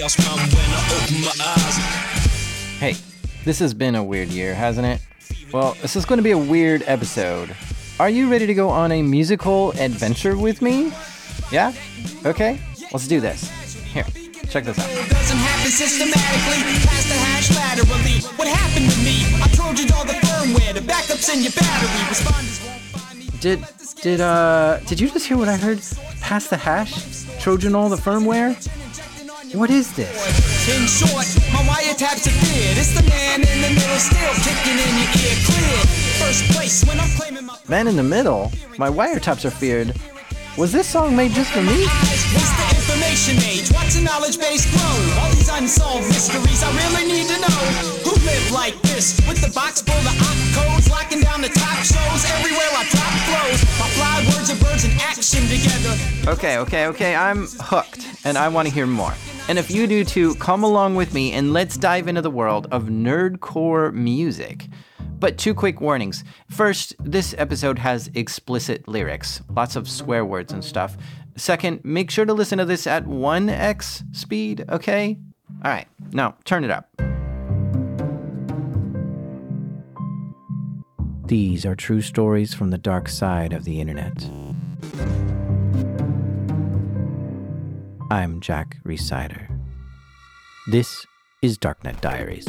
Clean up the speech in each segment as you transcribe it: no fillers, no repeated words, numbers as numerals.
chaos round when I open my eyes. Hey, this has been a weird year, hasn't it? Well, this is going to be a weird episode. Are you ready to go on a musical adventure with me? Yeah? Okay, let's do this. Here, check this out. Doesn't happen systematically, past the hash laterally. What happened to me? I trojaned all the firmware, the backups in your battery. Responders won't find me. Did you just hear what I heard? Pass the hash? Trojan all the firmware? What is this? In short, my wiretaps are feared. It's the man in the middle still kicking in your ear clear. First place when I'm claiming my Man in the middle? My wiretaps are feared. Was this song made just for me? It's the information age. Watch the knowledge base grow. All these unsolved mysteries I really need to know. Who live like this? With the box full of opt codes, locking down the top shows. Everywhere I drop flows. My fly words are birds in action together. Okay, I'm hooked, and I want to hear more. And if you do too, come along with me and let's dive into the world of nerdcore music. But 2 quick warnings. First, this episode has explicit lyrics, lots of swear words and stuff. Second, make sure to listen to this at 1x speed, okay? All right, now turn it up. These are true stories from the dark side of the internet. I'm Jack Rhysider. This is Darknet Diaries.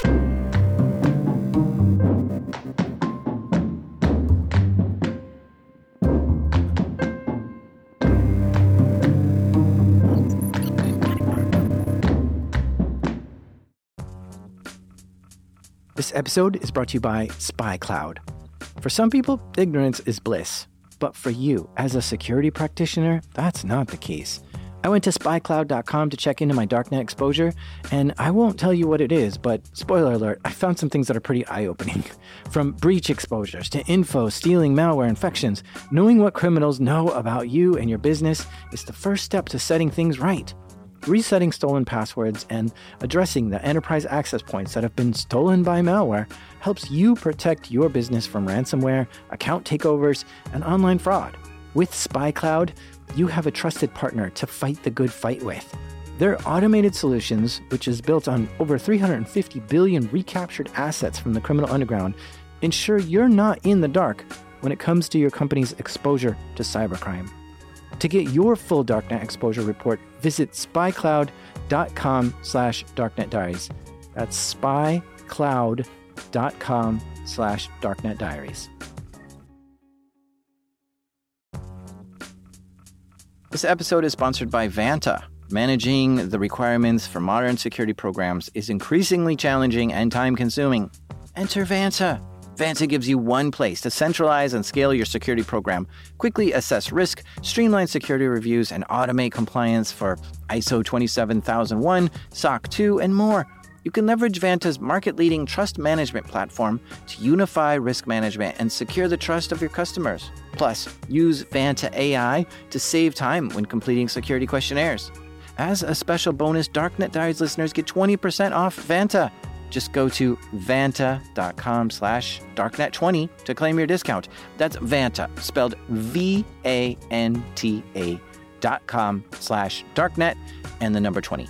This episode is brought to you by SpyCloud. For some people, ignorance is bliss. But for you, as a security practitioner, that's not the case. I went to spycloud.com to check into my darknet exposure, and I won't tell you what it is, but spoiler alert, I found some things that are pretty eye-opening. From breach exposures to info, stealing, malware, infections, knowing what criminals know about you and your business is the first step to setting things right. Resetting stolen passwords and addressing the enterprise access points that have been stolen by malware helps you protect your business from ransomware, account takeovers, and online fraud. With SpyCloud, you have a trusted partner to fight the good fight with. Their automated solutions, which is built on over 350 billion recaptured assets from the criminal underground, ensure you're not in the dark when it comes to your company's exposure to cybercrime. To get your full Darknet exposure report, visit spycloud.com/darknetdiaries. That's spycloud.com/darknetdiaries. This episode is sponsored by Vanta. Managing the requirements for modern security programs is increasingly challenging and time-consuming. Enter Vanta. Vanta gives you one place to centralize and scale your security program, quickly assess risk, streamline security reviews, and automate compliance for ISO 27001, SOC 2, and more. You can leverage Vanta's market-leading trust management platform to unify risk management and secure the trust of your customers. Plus, use Vanta AI to save time when completing security questionnaires. As a special bonus, Darknet Diaries listeners get 20% off Vanta. Just go to vanta.com/darknet20 to claim your discount. That's Vanta, spelled VANTA.com/darknet and the number 20.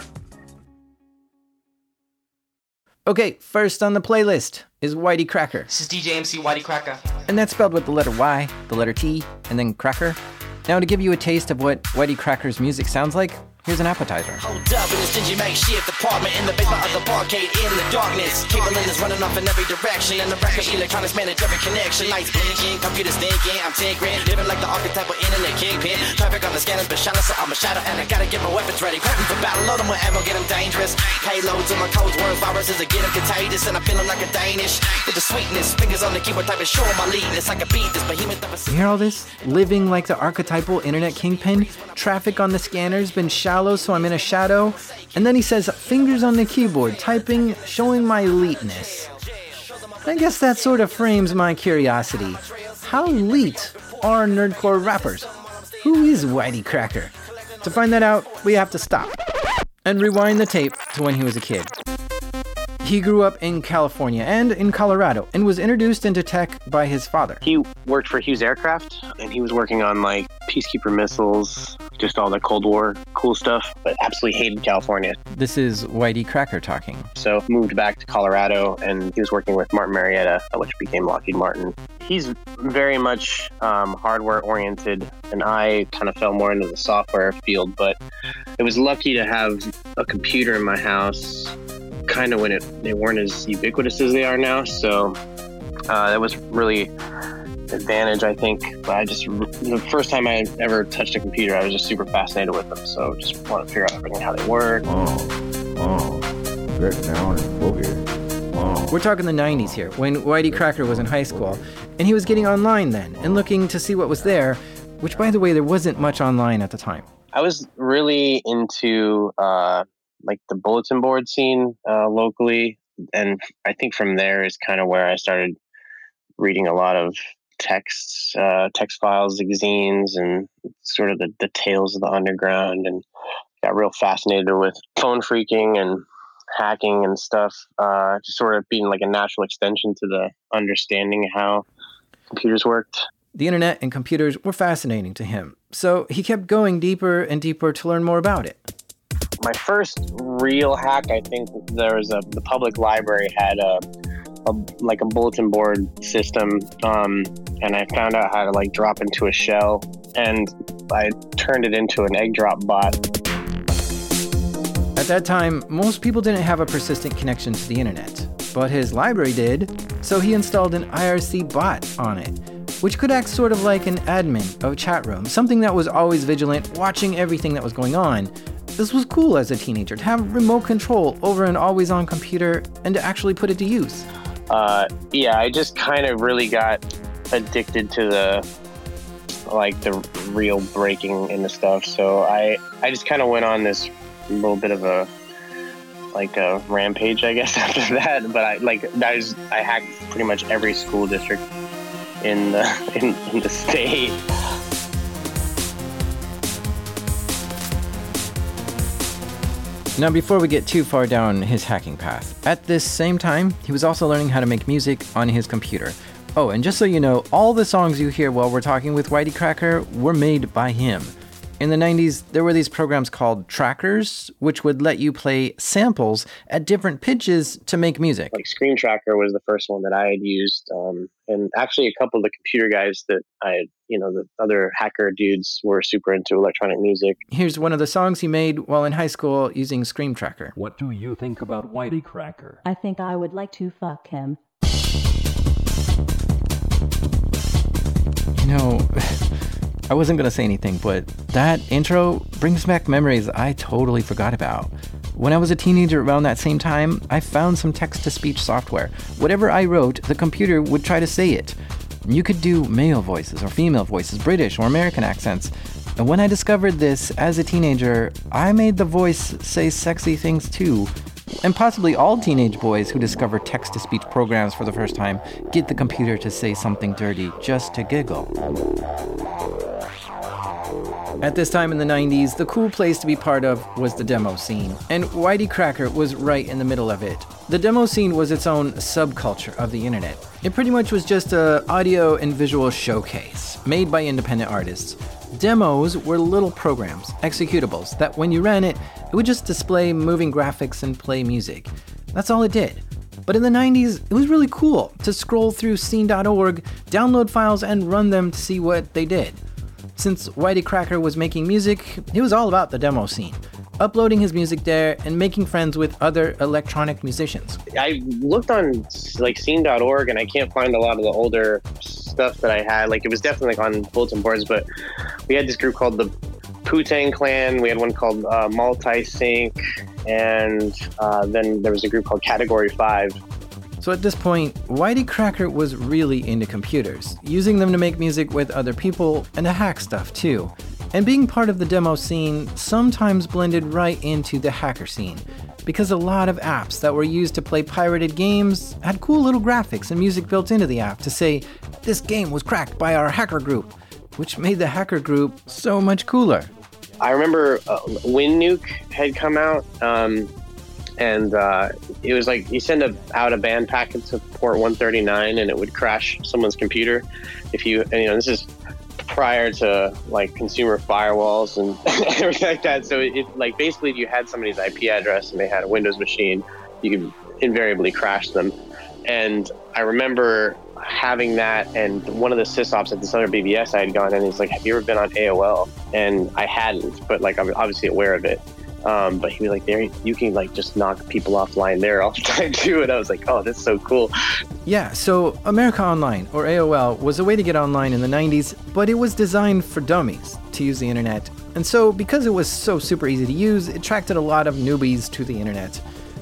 Okay, first on the playlist is Whitey Cracker. This is DJ MC Whitey Cracker. And that's spelled with the letter Y, the letter T, and then Cracker. Now to give you a taste of what Whitey Cracker's music sounds like, here's an appetizer. Hold up in this dingy makeshift apartment in the basement of the barcade in the darkness. Cable is running off in every direction, and the record electronics manage every connection. Lights blinking, computers thinking, I'm tinkering, living like the archetypal internet kingpin. Traffic on the scanners, but shining, so I'm a shadow, and I gotta get my weapons ready. Prepping for battle, load them with ammo, get them dangerous. Payloads in my codes, words, viruses, that get them contagious, and I'm feeling like a Danish. With the sweetness, fingers on the keyboard, typing, showing my leadness. I can beat this behemoth of a... You hear all this? Living like the archetypal internet kingpin. Traffic on the scanners, been shallow, so I'm in a shadow. And then he says, fingers on the keyboard, typing, showing my eliteness. I guess that sort of frames my curiosity. How elite are nerdcore rappers? Who is Whitey Cracker? To find that out, we have to stop and rewind the tape to when he was a kid. He grew up in California and in Colorado and was introduced into tech by his father. He worked for Hughes Aircraft, and he was working on like Peacekeeper missiles, just all the Cold War cool stuff, but absolutely hated California. This is Whitey Cracker talking. So moved back to Colorado, and he was working with Martin Marietta, which became Lockheed Martin. He's very much hardware oriented, and I kind of fell more into the software field, but I was lucky to have a computer in my house kind of when they weren't as ubiquitous as they are now. So that was really an advantage, I think. But the first time I ever touched a computer, I was just super fascinated with them. So just wanted to figure out everything, how they work. Get down and boogie. We're talking the 90s here, when Whitey Cracker was in high school, and he was getting online then and looking to see what was there, which, by the way, there wasn't much online at the time. I was really into like the bulletin board scene locally, and I think from there is kind of where I started reading a lot of text files, zines, and sort of the tales of the underground, and got real fascinated with phone phreaking and hacking and stuff, just sort of being like a natural extension to the understanding of how computers worked. The internet and computers were fascinating to him, so he kept going deeper and deeper to learn more about it. My first real hack, I think there was the public library had a bulletin board system, and I found out how to like drop into a shell, and I turned it into an egg drop bot. At that time, most people didn't have a persistent connection to the internet, but his library did, so he installed an IRC bot on it, which could act sort of like an admin of a chat room, something that was always vigilant, watching everything that was going on. This was cool as a teenager, to have remote control over an always-on computer and to actually put it to use. I just kind of really got addicted to the real breaking into stuff. So I just kind of went on this little bit of a rampage, I guess, after that. But I hacked pretty much every school district in the state. Now, before we get too far down his hacking path, at this same time, he was also learning how to make music on his computer. Oh, and just so you know, all the songs you hear while we're talking with Whitey Cracker were made by him. In the 90s, there were these programs called trackers, which would let you play samples at different pitches to make music. Like Screen Tracker was the first one that I had used. And actually a couple of the computer guys that the other hacker dudes were super into electronic music. Here's one of the songs he made while in high school using Screen Tracker. What do you think about Whitey Cracker? I think I would like to fuck him. I wasn't going to say anything, but that intro brings back memories I totally forgot about. When I was a teenager around that same time, I found some text-to-speech software. Whatever I wrote, the computer would try to say it. You could do male voices or female voices, British or American accents. And when I discovered this as a teenager, I made the voice say sexy things too. And possibly all teenage boys who discover text-to-speech programs for the first time get the computer to say something dirty just to giggle. At this time in the 90s, the cool place to be part of was the demo scene, and Whitey Cracker was right in the middle of it. The demo scene was its own subculture of the internet. It pretty much was just an audio and visual showcase made by independent artists. Demos were little programs, executables, that when you ran it, it would just display moving graphics and play music. That's all it did. But in the 90s, it was really cool to scroll through scene.org, download files, and run them to see what they did. Since Whitey Cracker was making music, he was all about the demo scene, uploading his music there and making friends with other electronic musicians. I looked on scene.org and I can't find a lot of the older stuff that I had. It was definitely on bulletin boards, but we had this group called the Poo-Tang Clan. We had one called Multisync, and then there was a group called Category 5. So at this point, Whitey Cracker was really into computers, using them to make music with other people and to hack stuff too. And being part of the demo scene sometimes blended right into the hacker scene, because a lot of apps that were used to play pirated games had cool little graphics and music built into the app to say, "This game was cracked by our hacker group," which made the hacker group so much cooler. I remember WinNuke had come out, And it was like you send out a band packet to port 139 and it would crash someone's computer. If you know, this is prior to like consumer firewalls and everything like that. So it like basically if you had somebody's IP address and they had a Windows machine, you could invariably crash them. And I remember having that, and one of the sysops at this other BBS I had gone in, he's like, have you ever been on AOL? And I hadn't, but like I'm obviously aware of it. But he was like, there, you can like just knock people offline there all the time too. And I was like, oh, that's so cool. Yeah, so America Online, or AOL, was a way to get online in the 90s, but it was designed for dummies to use the internet. And so because it was so super easy to use, it attracted a lot of newbies to the internet.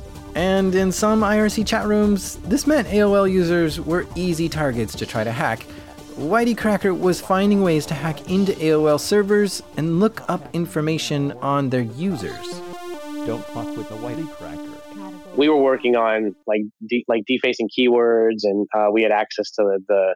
And in some IRC chat rooms, this meant AOL users were easy targets to try to hack. Whitey Cracker was finding ways to hack into AOL servers and look up information on their users. Don't fuck with the Whitey Cracker. We were working on like defacing keywords, and we had access to the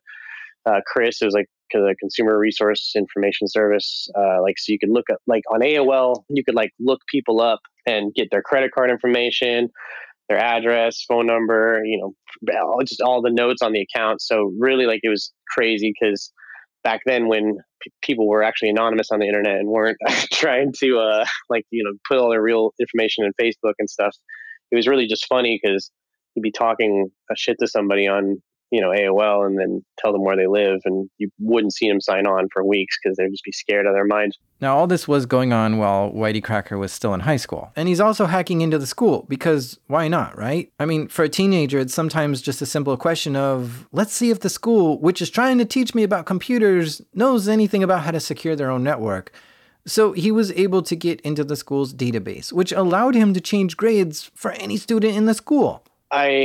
CRIS. It was like the Consumer Resource Information Service. Like, so you could look up, like on AOL, you could like look people up and get their credit card information, their address, phone number, you know, just all the notes on the account. So really, like, it was crazy because back then when people were actually anonymous on the internet and weren't trying to like, you know, put all their real information in Facebook and stuff, it was really just funny because you'd be talking shit to somebody on, you know, AOL and then tell them where they live, and you wouldn't see them sign on for weeks because they'd just be scared out of their mind. Now, all this was going on while Whitey Cracker was still in high school. And he's also hacking into the school because why not, right? I mean, for a teenager, it's sometimes just a simple question of, let's see if the school, which is trying to teach me about computers, knows anything about how to secure their own network. So he was able to get into the school's database, which allowed him to change grades for any student in the school. I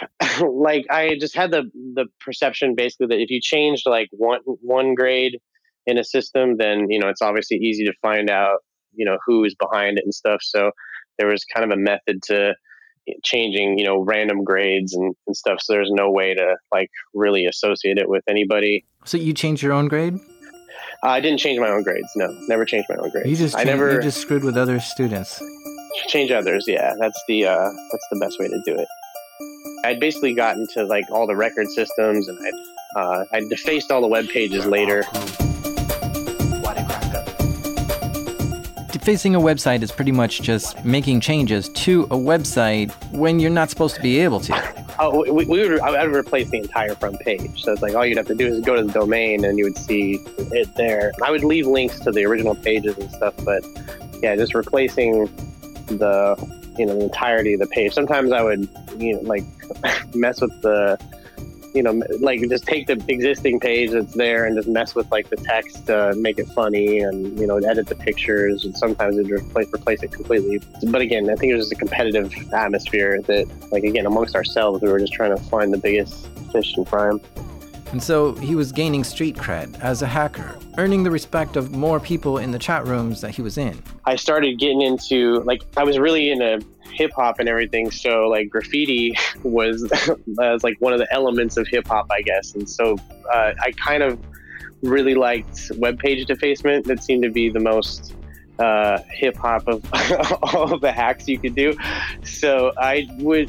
just had the perception basically that if you changed like one grade in a system, then, you know, it's obviously easy to find out, you know, who is behind it and stuff. So there was kind of a method to changing, you know, random grades and stuff. So there's no way to like really associate it with anybody. So you changed your own grade? I didn't change my own grades. No, never changed my own grades. You just screwed with other students. Change others. Yeah, that's the best way to do it. I'd basically gotten to like all the record systems, and I'd defaced all the web pages later. Defacing a website is pretty much just making changes to a website when you're not supposed to be able to. Oh, I would replace the entire front page. So it's like all you'd have to do is go to the domain, and you would see it there. I would leave links to the original pages and stuff, but yeah, just replacing the entirety of the page. Sometimes I would, you know, like mess with the, you know, like just take the existing page that's there and just mess with like the text to make it funny, and, you know, edit the pictures, and sometimes it'd replace it completely. But again, I think it was just a competitive atmosphere that, like, again, amongst ourselves, we were just trying to find the biggest fish and fry 'em. And so he was gaining street cred as a hacker, earning the respect of more people in the chat rooms that he was in. I started getting into, like, I was really into hip hop and everything. So like graffiti was like one of the elements of hip hop, I guess. And so I kind of really liked web page defacement. That seemed to be the most hip hop of all of the hacks you could do. So I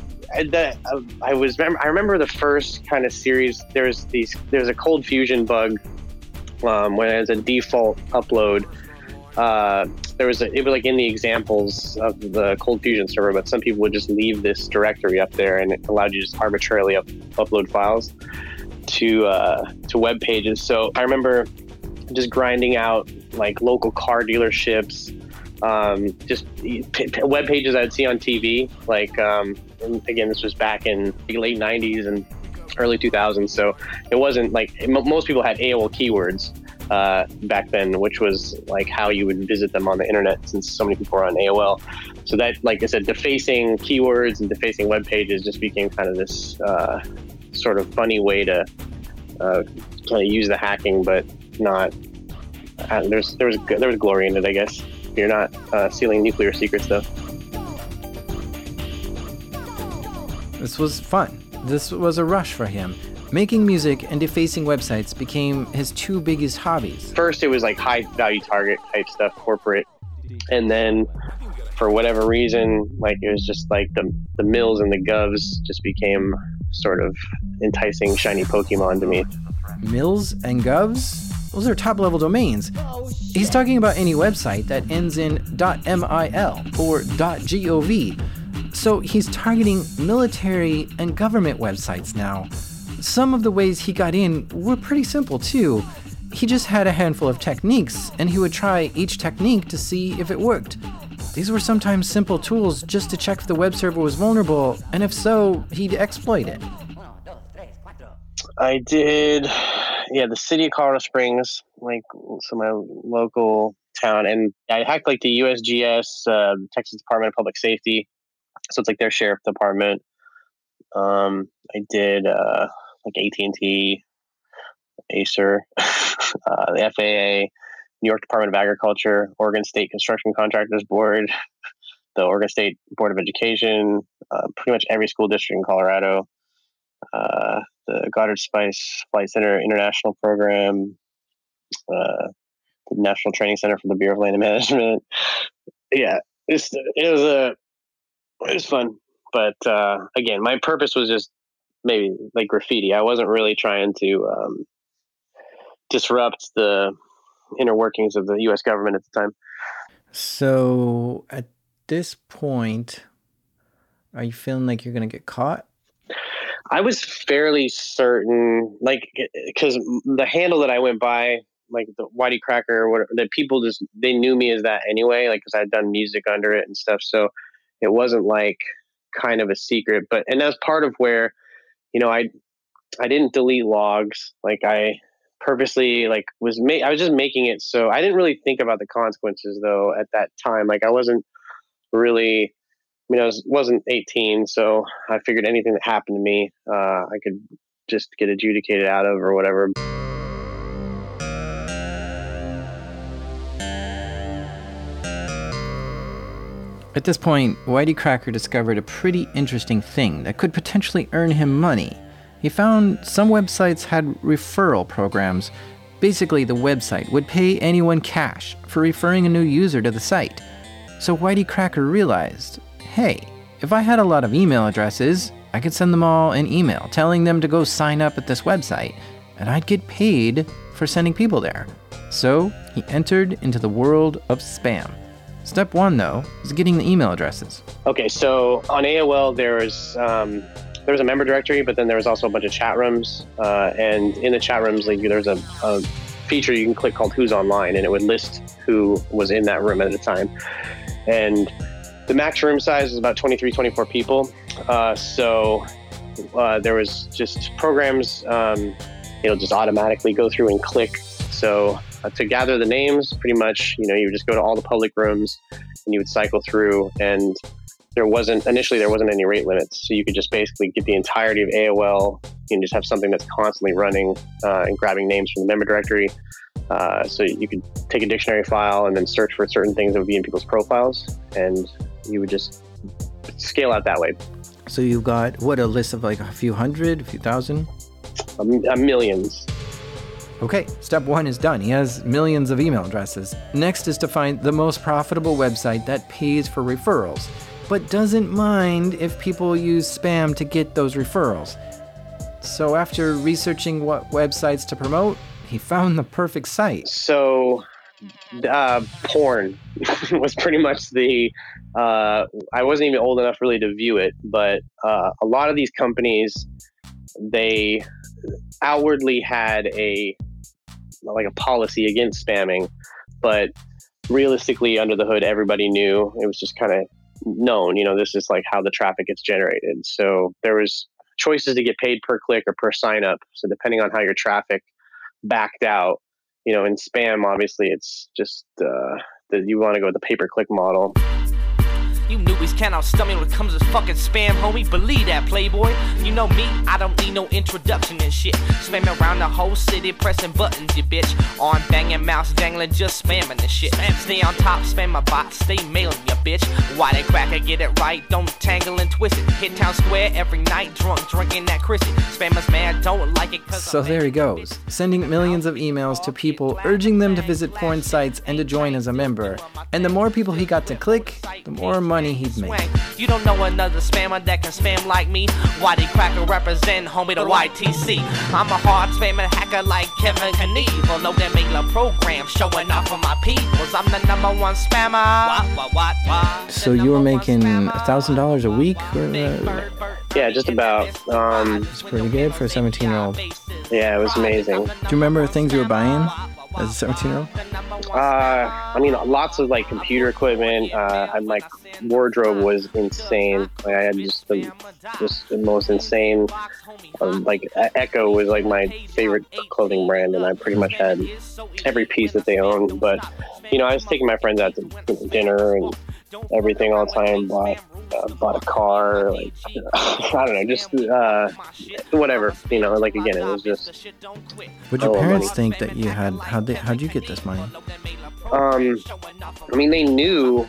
remember the first kind of series. There's a Cold Fusion bug when it was a default upload. It was like in the examples of the Cold Fusion server, but some people would just leave this directory up there, and it allowed you to just arbitrarily upload files to web pages. So I remember just grinding out like local car dealerships, just web pages I'd see on TV. Like, again, this was back in the late 90s and early 2000s. So it wasn't like most people had AOL keywords back then, which was like how you would visit them on the internet, since so many people were on AOL. So that, like I said, defacing keywords and defacing web pages just became kind of this sort of funny way to kind of use the hacking, but not. There was glory in it, I guess. You're not stealing nuclear secrets, though. This was fun. This was a rush for him. Making music and defacing websites became his two biggest hobbies. First, it was like high value target type stuff, corporate. And then for whatever reason, like it was just like the mills and the govs just became sort of enticing shiny Pokemon to me. Mills and govs? Those are top-level domains. He's talking about any website that ends in .mil or .gov. So he's targeting military and government websites now. Some of the ways he got in were pretty simple too. He just had a handful of techniques, and he would try each technique to see if it worked. These were sometimes simple tools just to check if the web server was vulnerable, and if so, he'd exploit it. I did, the city of Colorado Springs, like, so my local town, and I hacked like the USGS, Texas Department of Public Safety, so it's like their sheriff department. I did like AT&T, Acer, the FAA, New York Department of Agriculture, Oregon State Construction Contractors Board, the Oregon State Board of Education, pretty much every school district in Colorado, the Goddard Spice Flight Center International Program, the National Training Center for the Bureau of Land Management. Yeah, it was fun. But again, my purpose was just maybe like graffiti. I wasn't really trying to disrupt the inner workings of the U.S. government at the time. So at this point, are you feeling like you're going to get caught? I was fairly certain, like, because the handle that I went by, like the Whitey Cracker, that people just, they knew me as that anyway, like, because I'd done music under it and stuff. So it wasn't like kind of a secret, and that's part of where, I didn't delete logs. Like I purposely I was just making it so I didn't really think about the consequences though at that time. Like I wasn't really, I wasn't 18, so I figured anything that happened to me, I could just get adjudicated out of or whatever. At this point, Whitey Cracker discovered a pretty interesting thing that could potentially earn him money. He found some websites had referral programs. Basically, the website would pay anyone cash for referring a new user to the site. So Whitey Cracker realized, hey, if I had a lot of email addresses, I could send them all an email telling them to go sign up at this website, and I'd get paid for sending people there. So he entered into the world of spam. Step one, though, is getting the email addresses. Okay, so on AOL, there was a member directory, but then there was also a bunch of chat rooms. And in the chat rooms, like there's a feature you can click called Who's Online, and it would list who was in that room at the time. And the max room size was about 23, 24 people. So there was just programs, just automatically go through and click. So to gather the names, pretty much, you would just go to all the public rooms and you would cycle through, and there wasn't any rate limits. So you could just basically get the entirety of AOL and just have something that's constantly running and grabbing names from the member directory. So you could take a dictionary file and then search for certain things that would be in people's profiles, and you would just scale out that way. So you've got, a list of like a few hundred, a few thousand? Millions. Okay, step one is done. He has millions of email addresses. Next is to find the most profitable website that pays for referrals, but doesn't mind if people use spam to get those referrals. So after researching what websites to promote, he found the perfect site. So porn was pretty much I wasn't even old enough really to view it, but a lot of these companies, they outwardly had a policy against spamming, but realistically under the hood, everybody knew. It was just kind of known, this is like how the traffic gets generated. So there was choices to get paid per click or per sign up. So depending on how your traffic backed out, in spam, obviously it's just that you want to go with the pay-per-click model. You newbies can't outstump me when it comes to fucking spam, homie. Believe that, playboy. You know me, I don't need no introduction and shit. Spamming around the whole city, pressing buttons, you bitch. Arm banging, mouse dangling, just spamming the shit. Stay on top, spam my bot, stay mailing, you bitch. Why they cracker, get it right, don't tangle and twist it. Hit town square every night, drunk, drinking that Chrissy. Spammers, man, don't like it cause So there he goes, sending millions of emails to people, urging them to visit porn sites and to join as a member. And the more people he got to click, the more money he'd make. You don't know another spammer that can spam like me. Whitey Cracker represent, homie, the YTC. I'm a hard spamming hacker like Kevin Knievel. Know that make a program showing off for my peoples. I'm the #1 spammer. What? So you were making $1,000 a week? Yeah, just about. It's pretty good for a 17-year-old. Yeah, it was amazing. Do you remember things you were buying as a 17-year-old? I mean, lots of like computer equipment. My wardrobe was insane. Like, I had just the most insane. Like Echo was like my favorite clothing brand, and I pretty much had every piece that they owned. But I was taking my friends out to dinner and everything all the time. Bought a car, like I don't know, just whatever. Like again, it was just. Would your parents think that you had? How'd you get this money? I mean, they knew,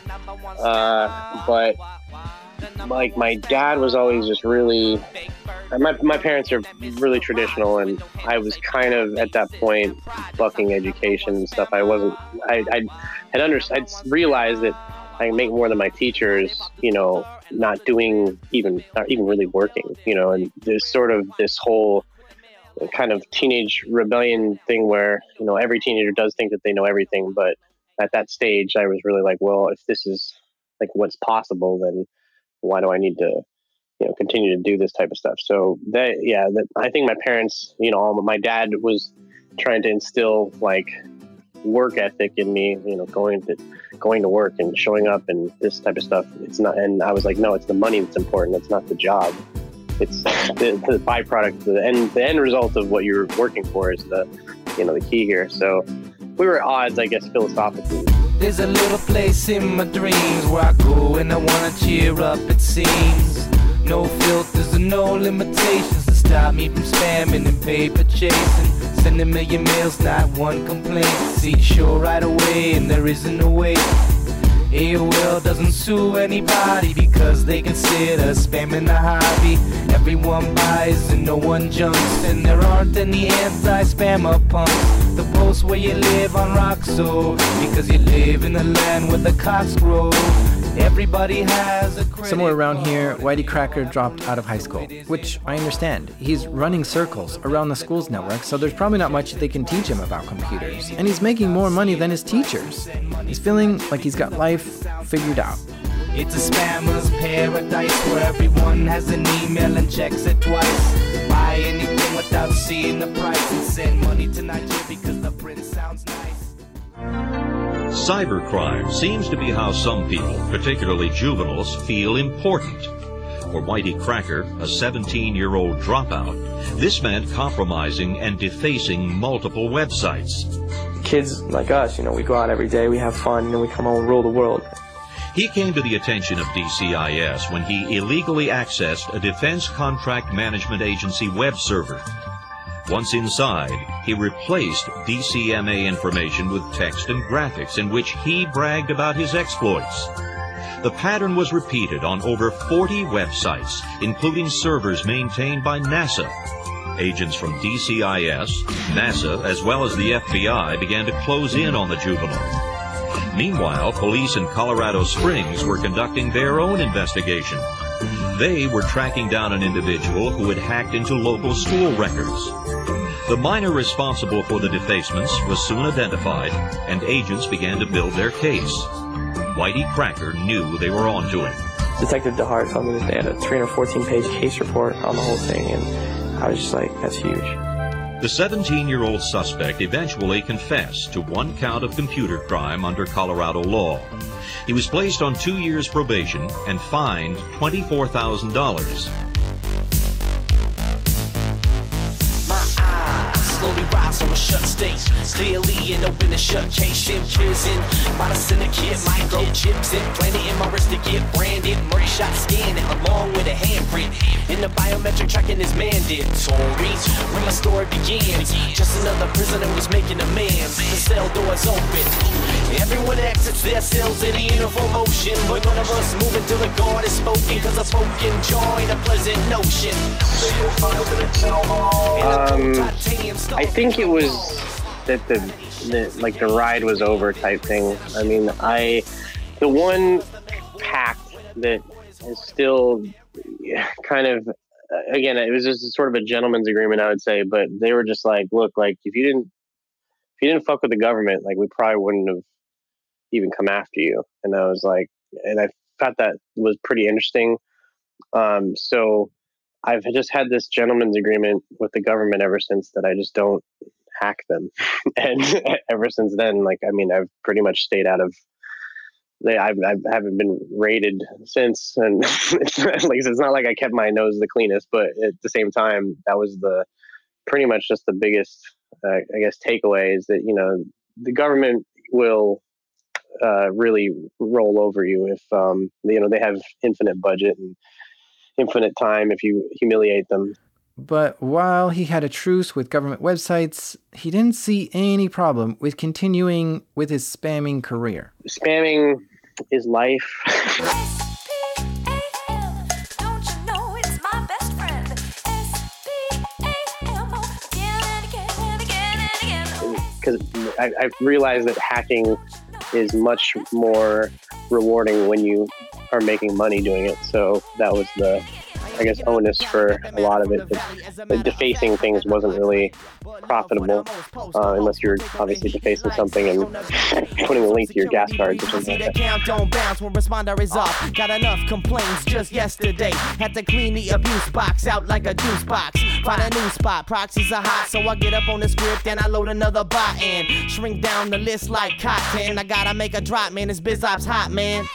but like my dad was always just really. My parents are really traditional, and I was kind of at that point bucking education and stuff. I wasn't. I'd realized that I make more than my teachers, not even really working, and there's sort of this whole kind of teenage rebellion thing where, every teenager does think that they know everything. But at that stage, I was really like, well, if this is like what's possible, then why do I need to, continue to do this type of stuff? So I think my parents, my dad was trying to instill like work ethic in me, going to work and showing up and this type of stuff. It's not, and I was like, no, it's the money that's important. It's not the job. It's the byproduct, the end result of what you're working for is the key here. So we were at odds, I guess, philosophically. There's a little place in my dreams where I go and I wanna cheer up, it seems. No filters and no limitations to stop me from spamming and paper chasing. Sending million mails, not one complaint. See, sure right away, and there isn't a way. AOL doesn't sue anybody because they consider spamming a hobby. Everyone buys and no one jumps, and there aren't any anti-spammer punks. The post where you live on Roxo because you live in the land where the cocks grow. Everybody has a credit. Somewhere around here, Whitey Cracker dropped out of high school, which I understand. He's running circles around the school's network, so there's probably not much they can teach him about computers. And he's making more money than his teachers. He's feeling like he's got life figured out. It's a spammer's paradise where everyone has an email and checks it twice. Buy anything without seeing the price and send money to Nigeria because the print sounds nice. Cybercrime seems to be how some people, particularly juveniles, feel important. For Whitey Cracker, a 17-year-old dropout, this meant compromising and defacing multiple websites. Kids like us, we go out every day, we have fun, and we come home and rule the world. He came to the attention of DCIS when he illegally accessed a Defense Contract Management Agency web server. Once inside, he replaced DCMA information with text and graphics in which he bragged about his exploits. The pattern was repeated on over 40 websites, including servers maintained by NASA. Agents from DCIS, NASA, as well as the FBI began to close in on the juvenile. Meanwhile, police in Colorado Springs were conducting their own investigation. They were tracking down an individual who had hacked into local school records. The minor responsible for the defacements was soon identified, and agents began to build their case. Whitey Cracker knew they were on to him. Detective DeHart told me that they had a 314-page case report on the whole thing, and I was just like, that's huge. The 17-year-old suspect eventually confessed to one count of computer crime under Colorado law. He was placed on 2 years probation and fined $24,000. Slowly rise a shut state. Clearly an open and shut case in prison. By the syndicate, microchips implanted in my wrist to get branded. Murray shot scanned along with a handprint. In the biometric tracking is mandatory. When my story begins, just another prisoner was making demands. The cell doors open. Everyone exits their cells in a uniform motion. But none of us move until the guard is spoken. Cause a spoken joy and a pleasant notion. I think it was that the ride was over type thing. I mean, the one pact that is still kind of, again, it was just sort of a gentleman's agreement, I would say, but they were just like, look, like if you didn't fuck with the government, like we probably wouldn't have even come after you. And I was like, and I thought that was pretty interesting. So I've just had this gentleman's agreement with the government ever since, that I just don't hack them. And ever since then, like, I mean, I've pretty much stayed out of, I haven't been raided since. And it's not like I kept my nose the cleanest, but at the same time, that was pretty much just the biggest, I guess, takeaway is that, you know, the government will really roll over you if, you know, they have infinite budget and infinite time if you humiliate them. But while he had a truce with government websites, he didn't see any problem with continuing with his spamming career. Spamming is life. Because I've realized that hacking is much more rewarding when you are making money doing it. So that was the, I guess, onus for a lot of it. The defacing things wasn't really profitable unless you're obviously defacing something and putting a link to your gas cards or something like that. Don't bounce when responder is off. Got enough complaints just yesterday. Had to clean the abuse box out like a juice box. Find a new spot, proxies are hot, so I get up on the script and I load another bot and shrink down the list like cotton. I gotta make a drop, man. This biz ops hot, man.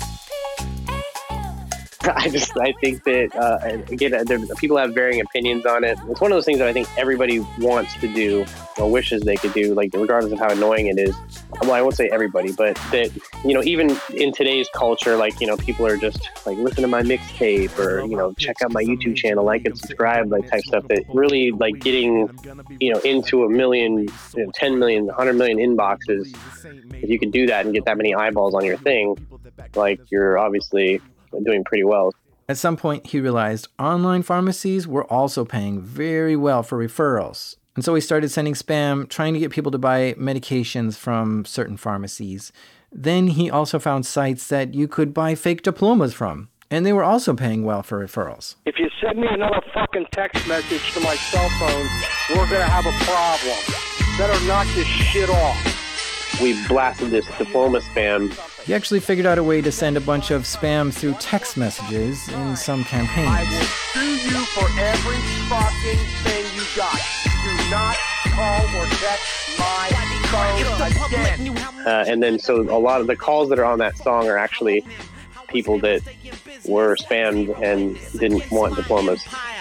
I think that, again, people have varying opinions on it. It's one of those things that I think everybody wants to do or wishes they could do, like regardless of how annoying it is. Well, I won't say everybody, but that, you know, even in today's culture, like, you know, people are just like, listen to my mixtape or, you know, check out my YouTube channel, like and subscribe, like type stuff that really like getting, you know, into 1 million, 10 million, 100 million inboxes. If you could do that and get that many eyeballs on your thing, like you're obviously doing pretty well. At some point, he realized online pharmacies were also paying very well for referrals. And so he started sending spam, trying to get people to buy medications from certain pharmacies. Then he also found sites that you could buy fake diplomas from, and they were also paying well for referrals. If you send me another fucking text message to my cell phone, we're going to have a problem. Better knock this shit off. We blasted this diploma spam. He actually figured out a way to send a bunch of spam through text messages in some campaigns. I will sue you for every fucking thing you got. Do not call or text my phone again. And then so a lot of the calls that are on that song are actually people that were spammed and didn't want diplomas.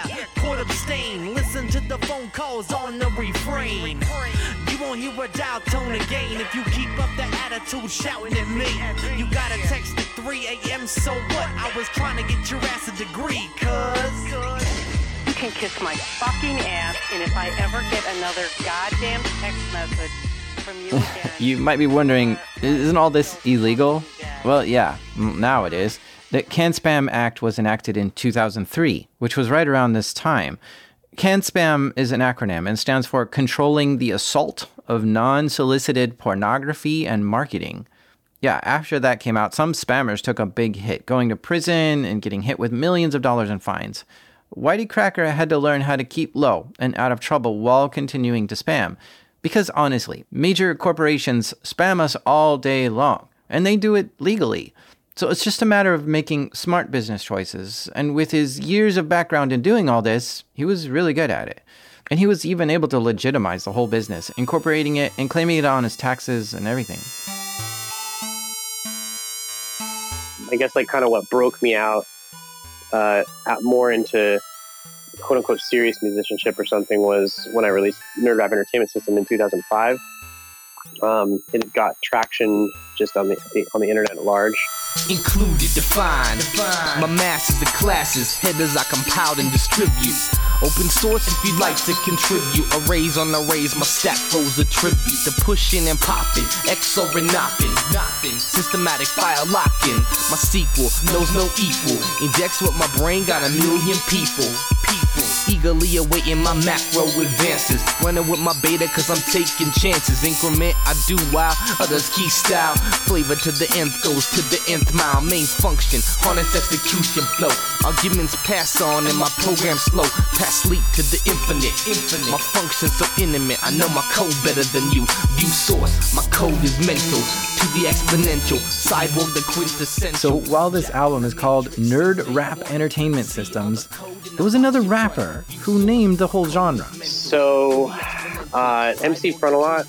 Listen to the phone calls on the refrain. You won't hear a dial tone again if you keep up the attitude shouting at me. You got a text at 3 a.m. So what? I was trying to get your ass a degree, cuz. You can kiss my fucking ass, and if I ever get another goddamn text message from you again. You might be wondering, isn't all this illegal? Well, yeah, now it is. The CAN-SPAM Act was enacted in 2003, which was right around this time. CAN-SPAM is an acronym and stands for Controlling the Assault of Non-Solicited Pornography and Marketing. Yeah, after that came out, some spammers took a big hit, going to prison and getting hit with millions of dollars in fines. Whitey Cracker had to learn how to keep low and out of trouble while continuing to spam. Because honestly, major corporations spam us all day long, and they do it legally. So it's just a matter of making smart business choices, and with his years of background in doing all this, he was really good at it. And he was even able to legitimize the whole business, incorporating it and claiming it on his taxes and everything. I guess like kind of what broke me out more into quote unquote serious musicianship or something was when I released Nerd Rap Entertainment System in 2005. It got traction just on the internet at large. Included, defined. My masters and classes, headers I compile and distribute. Open source if you'd like to contribute. Arrays on arrays, my stack flows a tribute to pushing and popping, XOR and nothing. Systematic file locking. My sequel knows no equal. Injects with my brain, got a million people. Eagerly awaiting my macro advances. Running with my beta cause I'm taking chances. Increment I do while others key style. Flavor to the nth goes to the nth mile. Main function, harness execution flow. Arguments pass on and my program slow. Pass leap to the infinite. My function so intimate. I know my code better than you. View source, my code is mental. To the exponential, cyborg the quintessential. So while this album is called Nerd Rap Entertainment Systems, there was another rapper who named the whole genre. So MC Frontalot,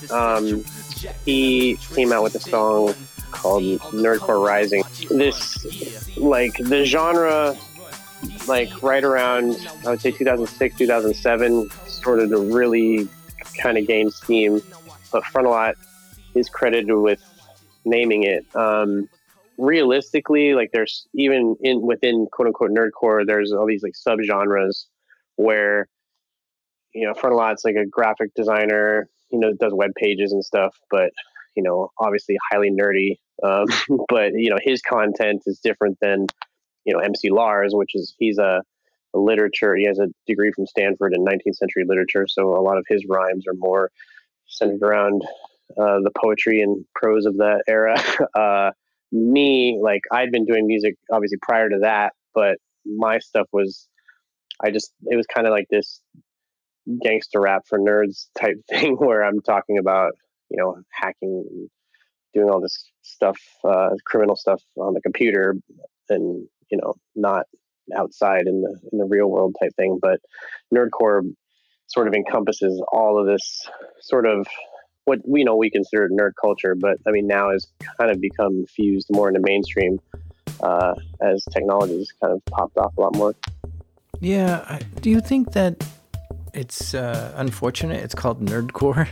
he came out with a song called Nerdcore Rising. This, like, the genre, like, right around, I would say 2006, 2007, started to really kind of gain steam. But Frontalot is credited with naming it. Realistically, like, there's even within quote unquote nerdcore, there's all these like subgenres where, you know, Frontalot's like a graphic designer, you know, does web pages and stuff, but, you know, obviously highly nerdy. But, you know, his content is different than, you know, MC Lars, which is, he's a literature, he has a degree from Stanford in 19th century literature. So a lot of his rhymes are more centered around the poetry and prose of that era. Me, like, I'd been doing music obviously prior to that, but my stuff was, it was kind of like this gangster rap for nerds type thing where I'm talking about, you know, hacking and doing all this stuff, criminal stuff on the computer and, you know, not outside in the real world type thing. But nerdcore sort of encompasses all of this sort of what we consider nerd culture, but I mean now has kind of become fused more into mainstream as technology's kind of popped off a lot more. Yeah, do you think that it's unfortunate it's called nerdcore?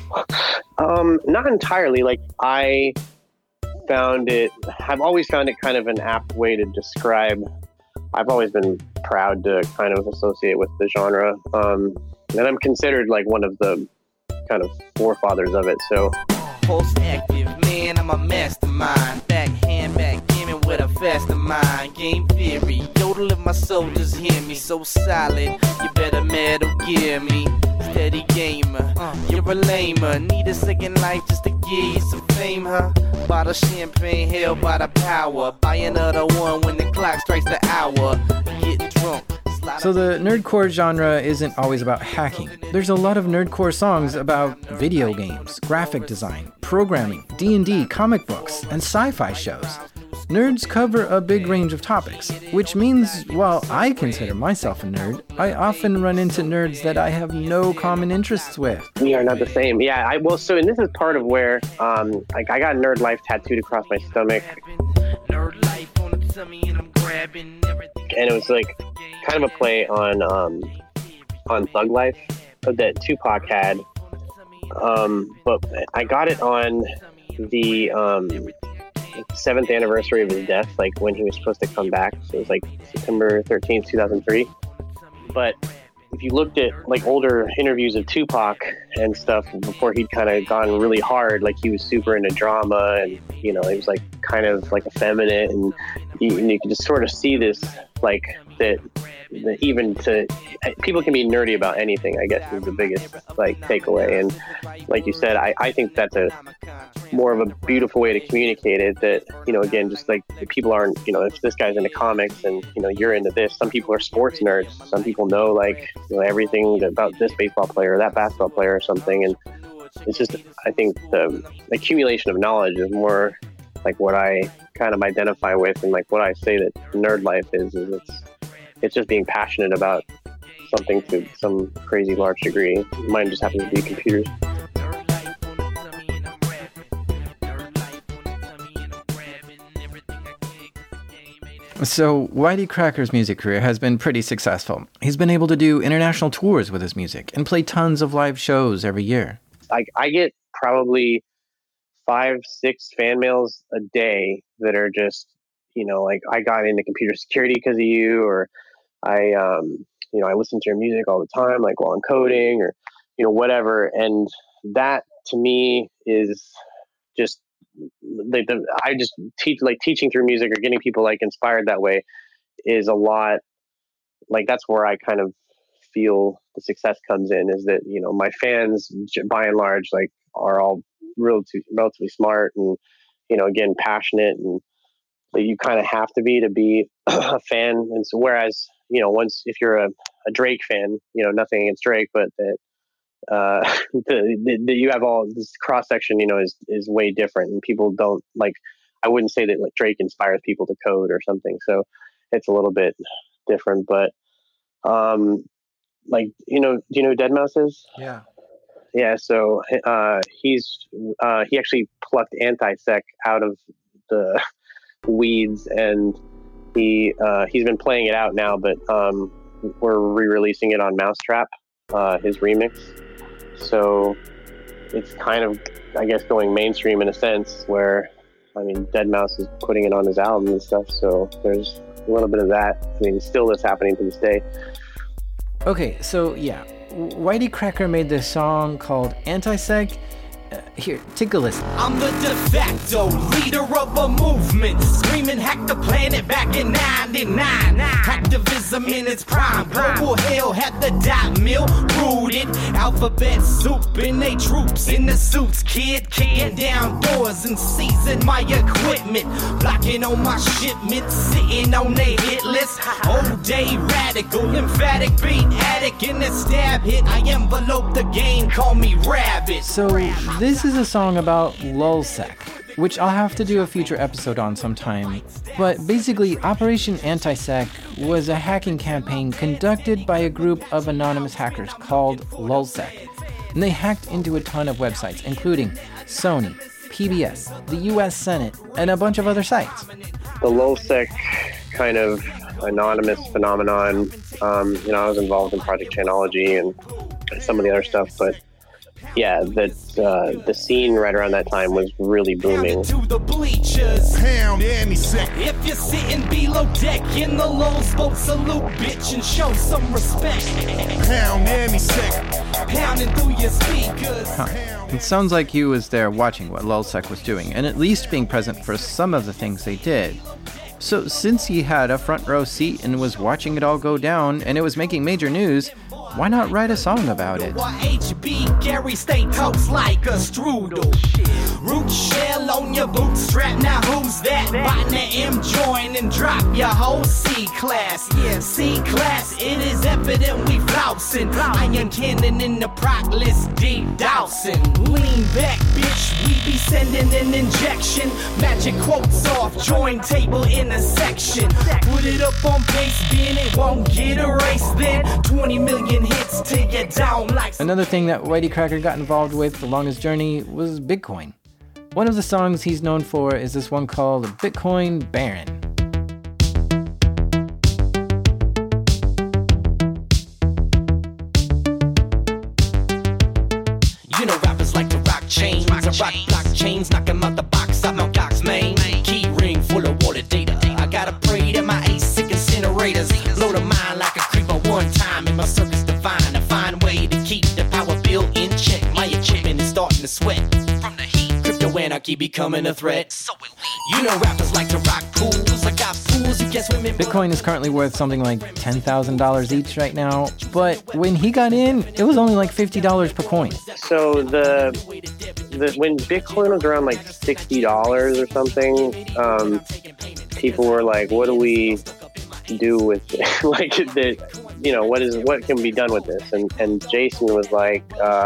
Not entirely. Like, I've always found it kind of an apt way to describe. I've always been proud to kind of associate with the genre, and I'm considered like one of the kind of forefathers of it. So Pulse active, man, I'm a mastermind. Backhand, backgammon with a faster mind. Game theory, yodel if my soldiers hear me. So solid, you better metal gear me. Steady gamer, you're a lamer. Need a second life just to give you some fame, huh? Bottle champagne held by the power. Buy another one when the clock strikes the hour. Getting drunk. So the nerdcore genre isn't always about hacking. There's a lot of nerdcore songs about video games, graphic design, programming, D&D, comic books, and sci-fi shows. Nerds cover a big range of topics, which means while I consider myself a nerd, I often run into nerds that I have no common interests with. We are not the same. Yeah, and this is part of where like I got Nerd Life tattooed across my stomach. Nerd life on the tummy and I'm grabbing everything. And it was like kind of a play on Thug Life that Tupac had. But I got it on the 7th anniversary of his death, like when he was supposed to come back. So it was like September 13th, 2003. But if you looked at like older interviews of Tupac and stuff before he'd kind of gone really hard, like he was super into drama and, you know, he was like kind of like effeminate, and you can just sort of see this, like that even to people can be nerdy about anything, I guess, is the biggest like takeaway. And like you said, I think that's a more of a beautiful way to communicate it, that, you know, again, just like people aren't, you know, if this guy's into comics and, you know, you're into this, some people are sports nerds, some people know like, you know, everything about this baseball player or that basketball player or something. And it's just, I think the accumulation of knowledge is more like what I kind of identify with, and like what I say that nerd life is it's just being passionate about something to some crazy large degree. Mine just happens to be computers. So, Whitey Cracker's music career has been pretty successful. He's been able to do international tours with his music and play tons of live shows every year. I get probably 5-6 fan mails a day that are just, like, I got into computer security because of you, or I listen to your music all the time, like while I'm coding, or, whatever. And that to me is just I just teaching through music or getting people like inspired that way is a lot. Like, that's where I kind of feel the success comes in, is that, my fans by and large, like, are all relatively smart and, again, passionate, and that you kind of have to be a fan. And so, whereas, once, if you're a Drake fan, nothing against Drake, but that, you have all this cross section, is way different, and people don't like, I wouldn't say that like Drake inspires people to code or something. So it's a little bit different, but, like, do you know who Deadmau5 is? Yeah. Yeah. So, he actually plucked Anti-Sec out of the weeds, and he's been playing it out now, but, we're re-releasing it on Mousetrap, his remix. So it's kind of, I guess, going mainstream in a sense, where, I mean, Deadmau5 is putting it on his album and stuff. So there's a little bit of that. I mean, still that's happening to this day. Okay, so yeah, Whitey Cracker made this song called Anti-Sec. Here, take a listen. I'm the de facto leader of a movement, screaming hack the planet back in 99. Activism in its prime, global hell had the dot mill rooted. Alphabet soup and they troops in the suits, kid kicking down doors and seizing my equipment, blocking on my shipment, sitting on they hit list. All day radical, emphatic beat addict in the stab hit. I envelope the game, call me Rabbit. So this is a song about Lulzsec, which I'll have to do a future episode on sometime. But basically, Operation Anti-Sec was a hacking campaign conducted by a group of anonymous hackers called Lulzsec. And they hacked into a ton of websites, including Sony, PBS, the US Senate, and a bunch of other sites. The Lulzsec kind of anonymous phenomenon, I was involved in Project Chainology and some of the other stuff, but yeah, that the scene right around that time was really booming. To the bleachers. Pound Anti-Sec. If you're sitting below deck in the Lulz boat, salute, bitch, and show some respect. Pound Anti-Sec. Pounding through your speakers. It sounds like he was there watching what Lulzsec was doing, and at least being present for some of the things they did. So since he had a front row seat and was watching it all go down, and it was making major news, why not write a song about it? HB Gary stay toast like a strudel. Root shell on your bootstrap. Now who's that? Buying the M join and drop your whole C-class. Yeah, C-class, it is evident we flousing. Iron cannon in the proc list, deep dousing. Lean back, bitch, we be sending an injection. Magic quotes off, join table in a section. Put it up on base, then it won't get erased. Then 20 million hits till you're down like... Another thing that Whitey Cracker got involved with along his journey was Bitcoin. One of the songs he's known for is this one called Bitcoin Baron. You know rappers like to rock chains, I rock blockchains, knock 'em out the box, I'm on Doc's main. Key ring full of water data, I gotta pray that my ASIC incinerators blow the mind like a creeper one time in my circus divine. A fine way to keep the power bill in check, my equipment is starting to sweat from the heat. Crypto anarchy becoming a threat. So you know rappers like to rock pools. I got pools you can swim in. Bitcoin is currently worth something like $10,000 each right now, but when he got in, it was only like $50 per coin. So when Bitcoin was around like $60 or something, people were like, "What do we do with it?" Like, what can be done with this? And Jason was like,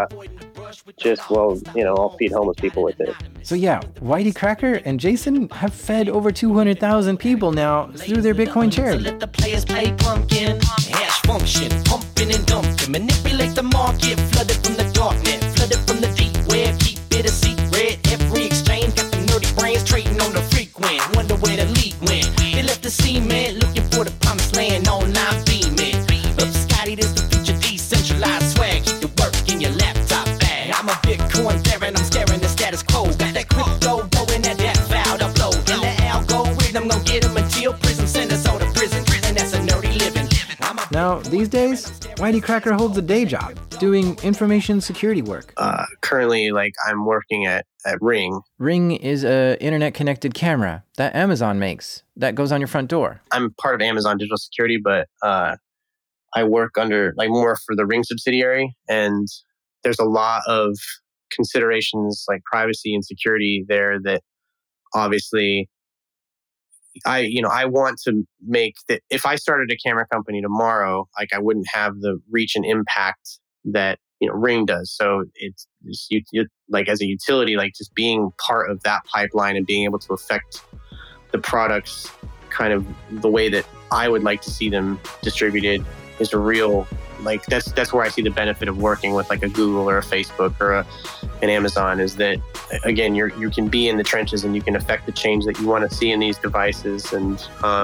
I'll feed homeless people with it. So yeah, Whitey Cracker and Jason have fed over 200,000 people now through their Bitcoin charity. Let the players play pumpkin, hash function, pumping and dumping, manipulate the market, flooded from the darknet, flooded from the deep web, keep it a secret. Every exchange got the nerdy brains trading on the frequent. Wonder where the leak went. They left the cement Bitcoin staring, I'm scaring the status quo. Got that crypto going at that foul upload. And the algorithm gon' get them until prison send us all to prison. And that's a nerdy living. Now, these days, Whitey Cracker holds a day job doing information security work. Currently, I'm working at Ring. Ring is a internet-connected camera that Amazon makes that goes on your front door. I'm part of Amazon Digital Security, but I work under more for the Ring subsidiary, and there's a lot of considerations like privacy and security there that obviously I want to make that. If I started a camera company tomorrow, I wouldn't have the reach and impact that Ring does. So it's as a utility, just being part of that pipeline and being able to affect the products kind of the way that I would like to see them distributed is a real that's where I see the benefit of working with a Google or a Facebook or an Amazon, is that again you can be in the trenches and you can affect the change that you want to see in these devices and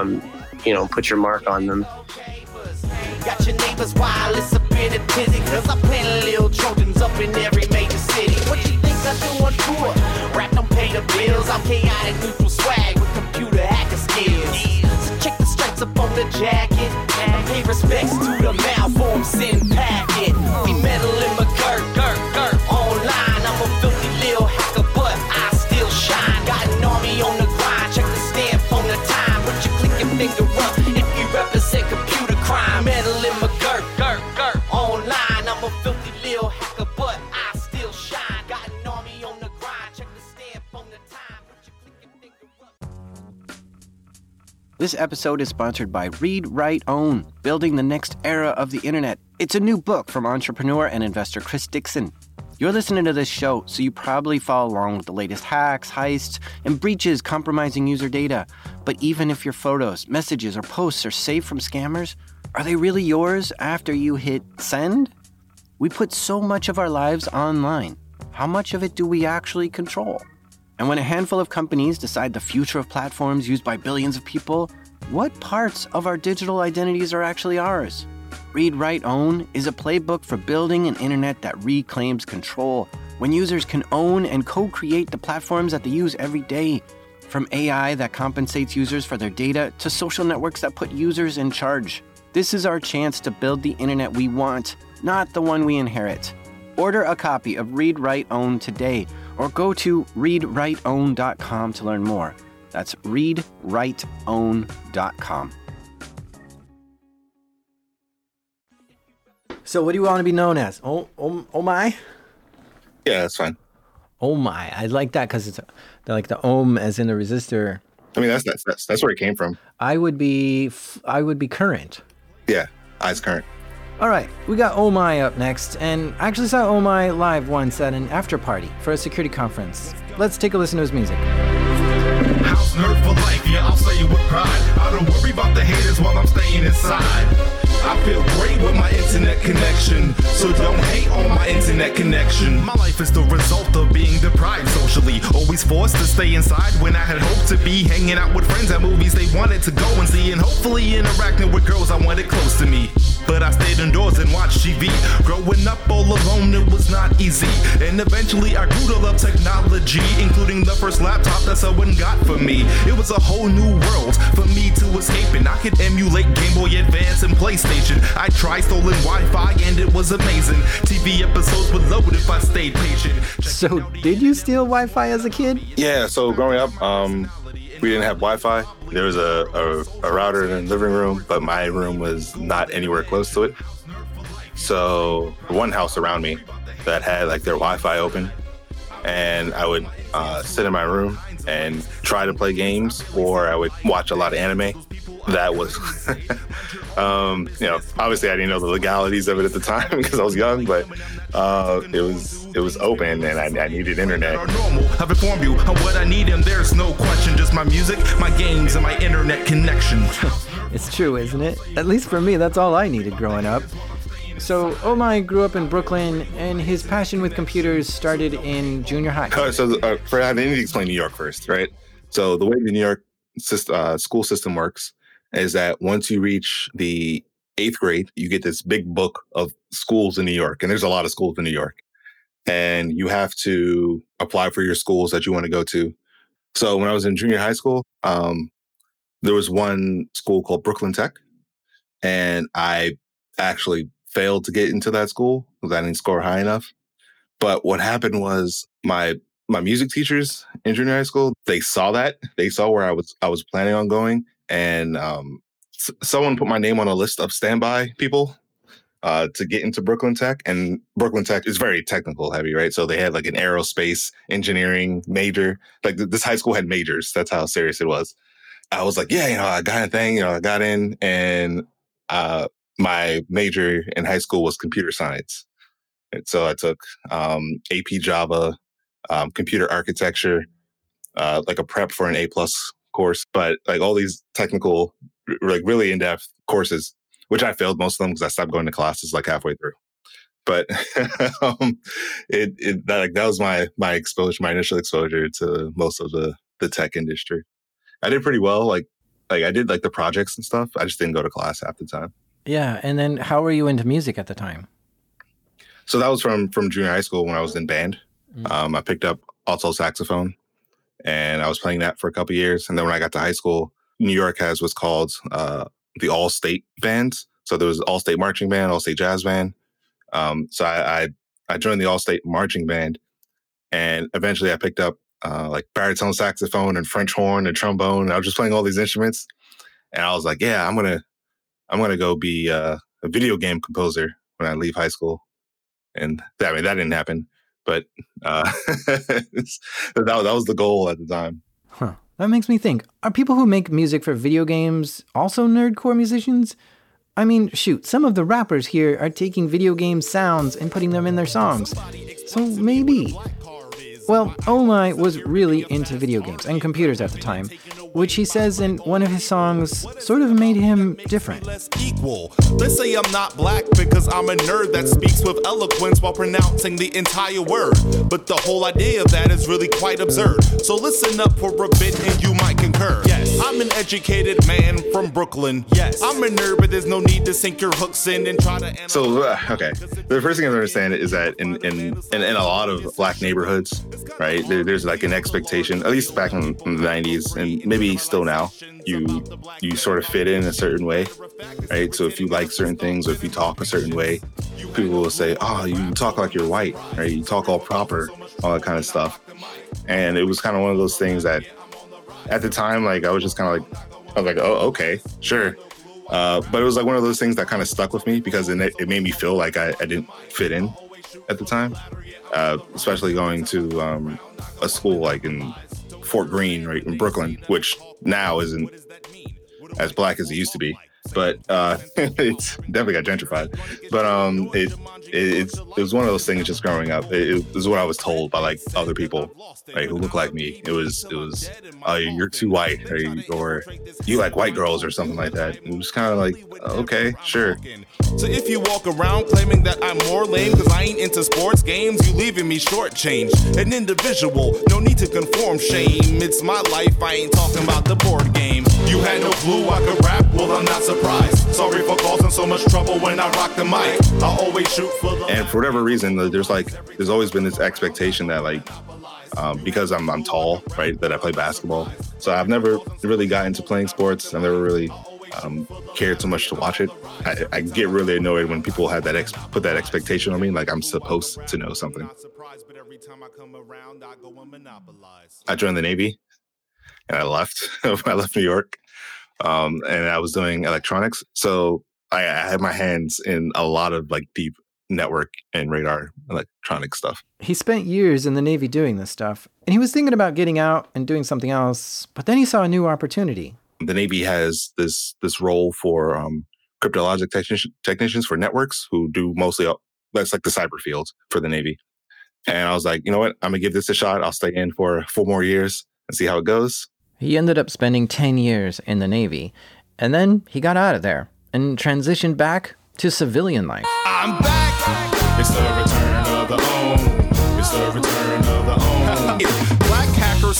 put your mark on them. Got your neighbors wireless up in a tizzy, cause I plant little Trojans up in every major city. What you think I do on tour? Rap don't pay the bills, I'm chaotic neutral swag with computer hacker skills. So check the stripes up on the jacket, and pay respects to the malformed sin packet. We metal in my girt. Online, I'm a filthy little hacker, but I still shine. Got an army on the grind, check the stamp on the time. Put your click and finger up if you represent computer crime. Metal in my girt. Online, I'm a filthy little hacker, but I still shine. Got an army on the grind, check the stamp on the time. Put your click and finger up. This episode is sponsored by Read, Write, Own, Building the Next Era of the Internet. It's a new book from entrepreneur and investor Chris Dixon. You're listening to this show, so you probably follow along with the latest hacks, heists, and breaches compromising user data. But even if your photos, messages, or posts are safe from scammers, are they really yours after you hit send? We put so much of our lives online. How much of it do we actually control? And when a handful of companies decide the future of platforms used by billions of people, what parts of our digital identities are actually ours? Read, Write, Own is a playbook for building an internet that reclaims control, when users can own and co-create the platforms that they use every day. From AI that compensates users for their data to social networks that put users in charge. This is our chance to build the internet we want, not the one we inherit. Order a copy of Read, Write, Own today, or go to readwriteown.com to learn more. That's readwriteown.com. So what do you want to be known as? Oh my? Yeah, that's fine. Oh my. I like that because it's like the ohm as in the resistor. I mean, that's where it came from. I would be current. Yeah, I's current. All right, we got Oh My up next, and I actually saw Oh My live once at an after party for a security conference. Let's take a listen to his music. House nerd for life, yeah, I'll say it with pride. I don't worry about the haters while I'm staying inside. I feel great with my internet connection, so don't hate on my internet connection. My life is the result of being deprived socially, always forced to stay inside when I had hoped to be hanging out with friends at movies they wanted to go and see, and hopefully interacting with girls I wanted close to me. But I stayed indoors and watched TV. Growing up all alone, it was not easy, and eventually I grew to love technology, including the first laptop that someone got for me. It was a whole new world for me to escape, and I could emulate Game Boy Advance and PlayStation. I tried stolen Wi-Fi and it was amazing. TV episodes would load if I stayed patient. So did you steal Wi-Fi as a kid? Yeah, so growing up, we didn't have Wi-Fi. There was a router in the living room, but my room was not anywhere close to it. So one house around me that had their Wi-Fi open, and I would sit in my room and try to play games, or I would watch a lot of anime. That was, obviously I didn't know the legalities of it at the time because I was young, but it was open and I needed internet. I've informed you of what I need, and there's no question, just my music, my games, and my internet connection. It's true, isn't it? At least for me, that's all I needed growing up. So Oh My grew up in Brooklyn, and his passion with computers started in junior high. I need to explain New York first, right? So the way the New York school system works is that once you reach the 8th grade, you get this big book of schools in New York, and there's a lot of schools in New York. and you have to apply for your schools that you want to go to. So when I was in junior high school, there was one school called Brooklyn Tech, and I actually failed to get into that school because I didn't score high enough. But what happened was my music teachers in junior high school, they saw that. They saw where I was planning on going, and someone put my name on a list of standby people to get into Brooklyn Tech. And Brooklyn Tech is very technical heavy, right? So they had like an aerospace engineering major. Like this high school had majors. That's how serious it was. I was like, yeah, I got a thing, I got in, and my major in high school was computer science. And so I took AP Java, computer architecture, like a prep for an A+ course, but like all these technical, like really in-depth courses, which I failed most of them because I stopped going to classes like halfway through. But that was my exposure, my initial exposure to most of the tech industry. I did pretty well. Like I did like the projects and stuff. I just didn't go to class half the time. Yeah. And then how were you into music at the time? So that was from junior high school when I was in band. I picked up alto saxophone and I was playing that for a couple of years. And then when I got to high school, New York has what's called the all-state bands. So there was all-state marching band, all-state jazz band. So I joined the all-state marching band, and eventually I picked up like baritone saxophone and French horn and trombone. And I was just playing all these instruments, and I was like, yeah, I'm gonna go be a video game composer when I leave high school. And that didn't happen, but that was the goal at the time. Huh. That makes me think, are people who make music for video games also nerdcore musicians? I mean, shoot, some of the rappers here are taking video game sounds and putting them in their songs. So maybe. Well, Oh My was really into video games and computers at the time, which he says in one of his songs sort of made him different. Equal. Let's say I'm not black because I'm a nerd that speaks with eloquence while pronouncing the entire word. But the whole idea of that is really quite absurd. So listen up for a bit and you might concur. Yes, I'm an educated man from Brooklyn. Yes, I'm a nerd, but there's no need to sink your hooks in and try to analyze. So, okay. The first thing I understand is that in a lot of black neighborhoods, right, there's like an expectation, at least back in the 90s and maybe still now, you sort of fit in a certain way, right? So if you like certain things or if you talk a certain way, people will say, oh, you talk like you're white, right? You talk all proper, all that kind of stuff. And it was kind of one of those things that at the time, like I was like, oh, okay, sure. But it was like one of those things that kind of stuck with me because it made me feel like I didn't fit in at the time, especially going to a school like in Fort Greene, right, in Brooklyn, which now isn't as black as it used to be, but it's definitely got gentrified. But it was one of those things just growing up. It was what I was told by like other people, right, who look like me. It was oh, you're too white, or you like white girls or something like that. It was kind of like, okay, sure. So if you walk around claiming that I'm more lame because I ain't into sports games, you leaving me shortchanged. An individual, no need to conform, shame. It's my life, I ain't talking about the board game. You had no clue I could rap, well I'm not surprised. Sorry for causing so much trouble when I rock the mic. I always shoot for the... And for whatever reason, there's always been this expectation that like, because I'm tall, right, that I play basketball. So I've never really got into playing sports. I've never really cared so much to watch it. I get really annoyed when people have put that expectation on me, like I'm supposed to know something. I joined the Navy and I left. I left New York, and I was doing electronics. So I had my hands in a lot of like deep network and radar electronic stuff. He spent years in the Navy doing this stuff, and he was thinking about getting out and doing something else, but then he saw a new opportunity. The Navy has this role for cryptologic technicians for networks who do mostly, that's like the cyber field for the Navy. And I was like, you know what? I'm going to give this a shot. I'll stay in for 4 more years and see how it goes. He ended up spending 10 years in the Navy, and then he got out of there and transitioned back to civilian life. I'm back! It's the return of the own. It's the return of the own. Black hackers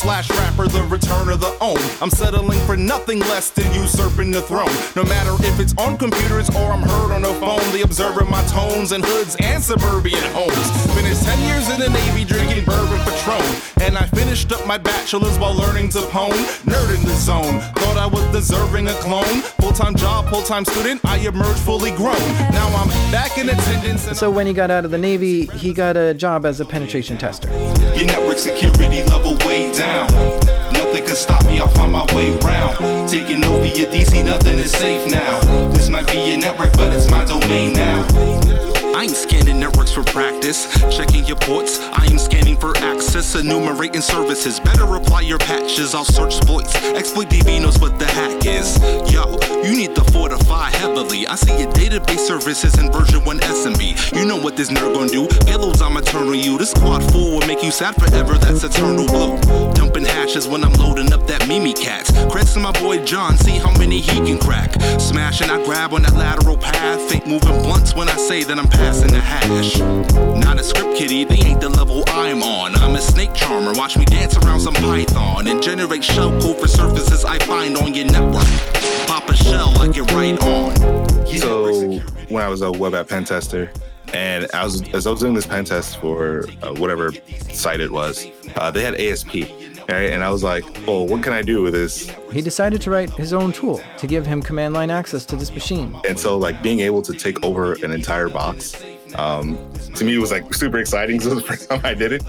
slash rapper, the return of the own. I'm settling for nothing less than usurping the throne. No matter if it's on computers or I'm heard on the phone, the observer my tones in hoods and suburban homes. Finished 10 years in the Navy drinking bourbon Patron, and I finished up my bachelor's while learning to pwn. Nerd in the zone, thought I was deserving a clone. Full-time job, full-time student, I emerged fully grown. Now I'm back in attendance. So when he got out of the Navy, he got a job as a penetration tester. Your network security level way down. Nothing can stop me, I'll find my way around. Taking over your DC, nothing is safe now. This might be your network, but it's my domain now. I ain't scanning networks for practice, checking your ports. I am scanning for access, enumerating services. Better apply your patches, I'll search exploits. Exploit DB knows what the hack is. Yo, you need to fortify heavily. I see your database services in version 1 SMB. You know what this nerd gon' do. Payloads, I'm eternal you. This quad 4 will make you sad forever, that's eternal blue. Dumping hashes when I'm loading up that Mimi cats. Creds to my boy John, see how many he can crack. Smashing, I grab on that lateral path. Think moving blunts when I say that I'm passing the hash. Not a script kiddie, they ain't the level I'm on. I'm a snake charmer, watch me dance around some Python and generate shell code for surfaces I find on your network. Pop a shell like you're right on. So when I was a web app pen tester, and as I was doing this pen test for whatever site it was, they had ASP. Right? And I was like, oh, what can I do with this? He decided to write his own tool to give him command line access to this machine. And so like being able to take over an entire box, to me it was like super exciting. So it was the first time I did it.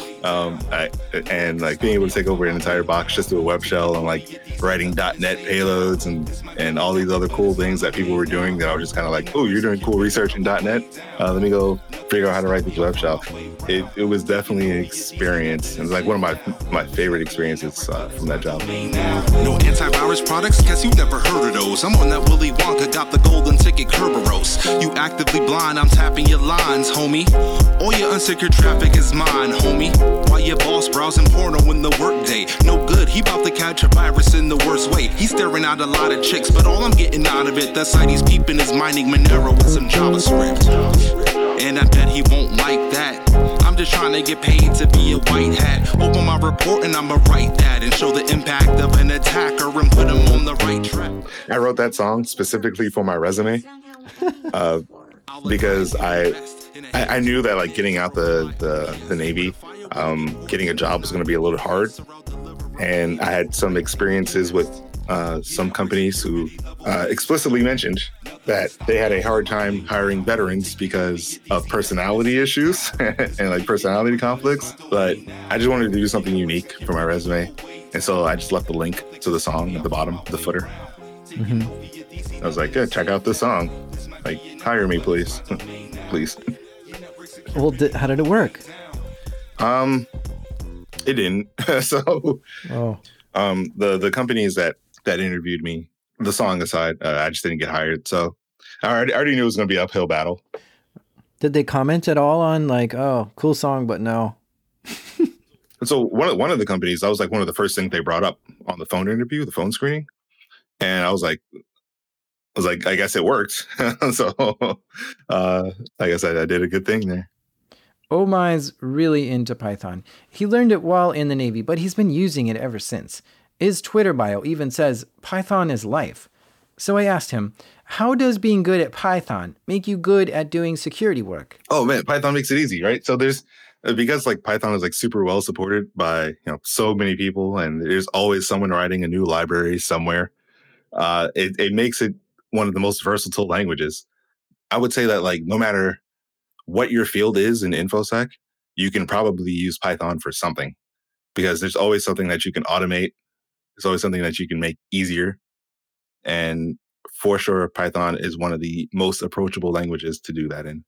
And like being able to take over an entire box just through a web shell and like writing .NET payloads and all these other cool things that people were doing that I was just kind of like, oh, you're doing cool research in .NET? Let me go figure out how to write this web shell. It was definitely an experience. It was like one of my favorite experiences from that job. No antivirus products? Guess you've never heard of those. I'm on that Willy Wonka, got the golden ticket Kerberos. You actively blind, I'm tapping your lines, homie. All your unsecured traffic is mine, homie. While your boss browsing porno in the workday. No good, he bout to catch a virus in the worst way. He's staring out a lot of chicks, but all I'm getting out of it, the site he's peeping is mining Monero with some JavaScript. And I bet he won't like that. I'm just trying to get paid to be a white hat. Open my report and I'ma write that and show the impact of an attacker and put him on the right track. I wrote that song specifically for my resume because I knew that like getting out the Navy, getting a job was going to be a little hard. And I had some experiences with some companies who explicitly mentioned that they had a hard time hiring veterans because of personality issues and like personality conflicts. But I just wanted to do something unique for my resume. And so I just left the link to the song at the bottom, the footer. Mm-hmm. I was like, yeah, check out this song. Like, hire me, please. Please. Well, how did it work? It didn't. So, the companies that interviewed me, the song aside, I just didn't get hired. So I already knew it was going to be an uphill battle. Did they comment at all on like, oh, cool song, but no? So one of the companies, that was like one of the first things they brought up on the phone interview, the phone screening. And I was like, I guess it worked. So I guess I did a good thing there. Omai's really into Python. He learned it while in the Navy, but he's been using it ever since. His Twitter bio even says, Python is life. So I asked him, how does being good at Python make you good at doing security work? Oh man, Python makes it easy, right? So because like Python is like super well supported by, so many people, and there's always someone writing a new library somewhere. It makes it one of the most versatile languages. I would say that like no matter what your field is in InfoSec, you can probably use Python for something, because there's always something that you can automate. There's always something that you can make easier. And for sure, Python is one of the most approachable languages to do that in.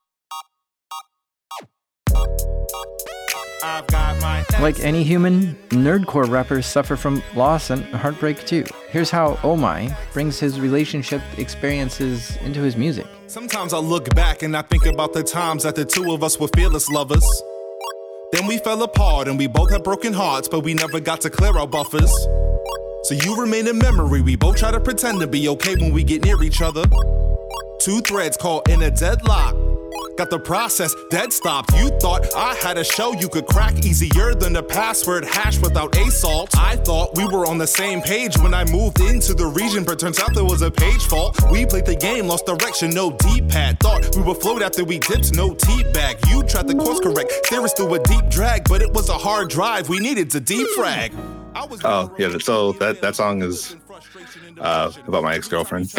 Like any human, nerdcore rappers suffer from loss and heartbreak too. Here's how Omai brings his relationship experiences into his music. Sometimes I look back and I think about the times that the two of us were fearless lovers. Then we fell apart and we both had broken hearts, but we never got to clear our buffers. So you remain in memory, we both try to pretend to be okay when we get near each other. Two threads caught in a deadlock. got the process dead stopped. You thought I had a show you could crack easier than the password hash without assault. I thought we were on the same page when I moved into the region, but turns out there was a page fault. We played the game, lost direction, no D-pad. Thought we would float after we dipped, no tea-bag. You tried to course correct, steer us through a deep drag, but it was a hard drive, we needed to defrag. Oh, yeah, so that song is about my ex-girlfriend.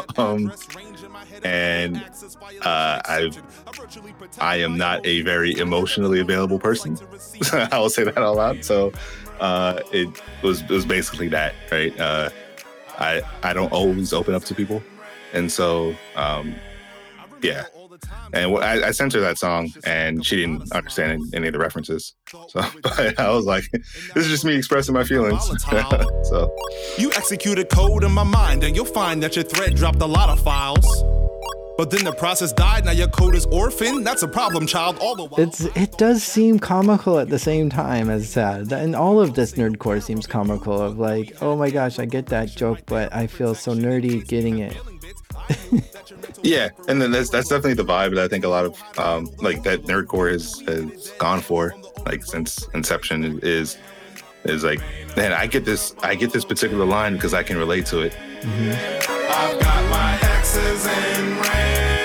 And I am not a very emotionally available person. I will say that out loud. So it was basically that, right? I don't always open up to people, and so yeah. And I sent her that song, and she didn't understand any of the references. So but I was like, this is just me expressing my feelings. So you executed code in my mind, and you'll find that your thread dropped a lot of files. But then the process died, now your code is orphaned. That's a problem, child, all the while. It does seem comical at the same time as sad. And all of this nerdcore seems comical of like, oh my gosh, I get that joke, but I feel so nerdy getting it. Yeah, and then that's definitely the vibe that I think a lot of like that nerdcore has gone for, like since inception is like, man, I get this particular line because I can relate to it. Mm-hmm. I've got my exes in RAM.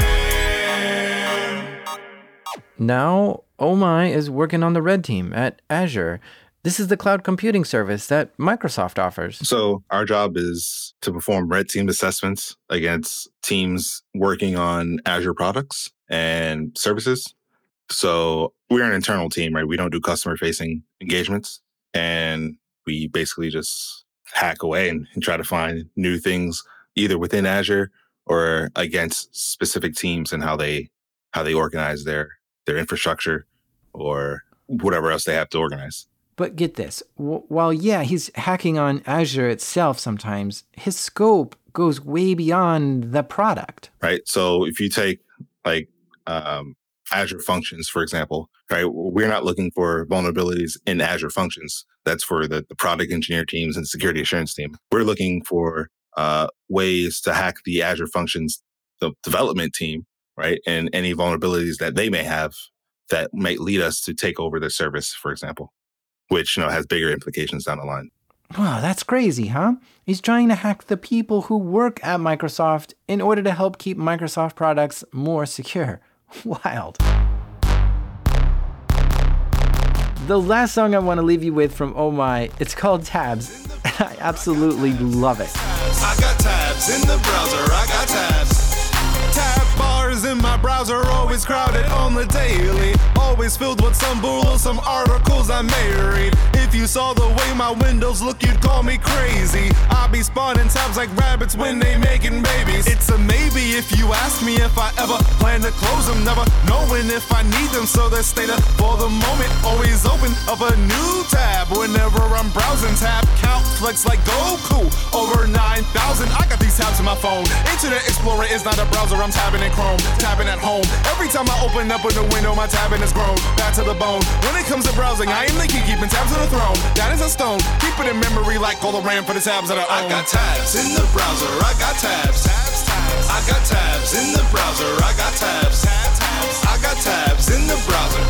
Now, Oh My is working on the red team at Azure. This is the cloud computing service that Microsoft offers. So our job is to perform red team assessments against teams working on Azure products and services. So we're an internal team, right? We don't do customer-facing engagements. And we basically just hack away and try to find new things either within Azure or against specific teams and how they organize their infrastructure or whatever else they have to organize. But get this, while yeah, he's hacking on Azure itself sometimes, his scope goes way beyond the product. Right. So if you take like Azure Functions, for example, right, we're not looking for vulnerabilities in Azure Functions. That's for the product engineer teams and security assurance team. We're looking for ways to hack the Azure Functions, the development team, right, and any vulnerabilities that they may have that might lead us to take over their service, for example, which has bigger implications down the line. Wow, that's crazy, huh? He's trying to hack the people who work at Microsoft in order to help keep Microsoft products more secure. Wild. The last song I want to leave you with from Oh My, it's called Tabs. I absolutely love it. I got tabs in the browser, I got tabs. Tab bars in my browser, always crowded on the daily. Always filled with some bull or some articles I may read. If you saw the way my windows look, you'd call me crazy. I be spawning tabs like rabbits when they making babies. It's a maybe if you ask me if I ever plan to close them, never knowing if I need them. So they stay there for the moment, always open up a new tab. Whenever I'm browsing, tab count flex like Goku. Over 9,000, I got these tabs in my phone. Internet Explorer is not a browser, I'm tabbing in Chrome, tabbing at home. Every time I open up a new window, my tabbing is grown, back to the bone. When it comes to browsing, I am the key, keeping tabs on the throne. That is a stone, keep it in memory like all the RAM for the tabs that I own. I got tabs in the browser, I got tabs. I got tabs in the browser, I got tabs. I got tabs in the browser.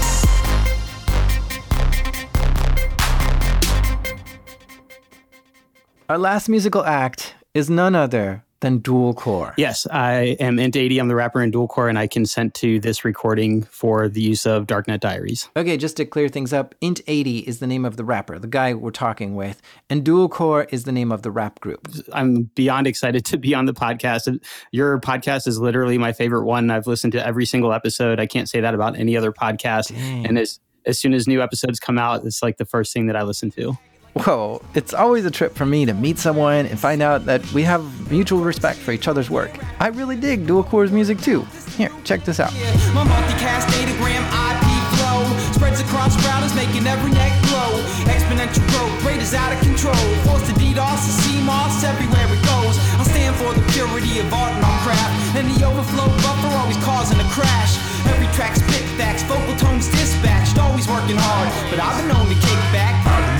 Our last musical act is none other than Dual Core. Yes, I am Int80. I'm the rapper in Dual Core, and I consent to this recording for the use of Darknet Diaries. Okay, just to clear things up, Int80 is the name of the rapper, the guy we're talking with, and Dual Core is the name of the rap group. I'm beyond excited to be on the podcast. Your podcast is literally my favorite one. I've listened to every single episode. I can't say that about any other podcast. Dang. And as soon as new episodes come out, it's like the first thing that I listen to. Whoa, it's always a trip for me to meet someone and find out that we have mutual respect for each other's work. I really dig Dual Core's music too. Here, check this out. My multicast datagram IP flow spreads across routers, making every neck glow. Exponential growth, rate is out of control. Forced to DDoS and CMOS everywhere it goes. I stand for the purity of art and our craft, and the overflow buffer always causing a crash. Every track's pick backs, vocal tones dispatched, always working hard, but I've been known to kick back.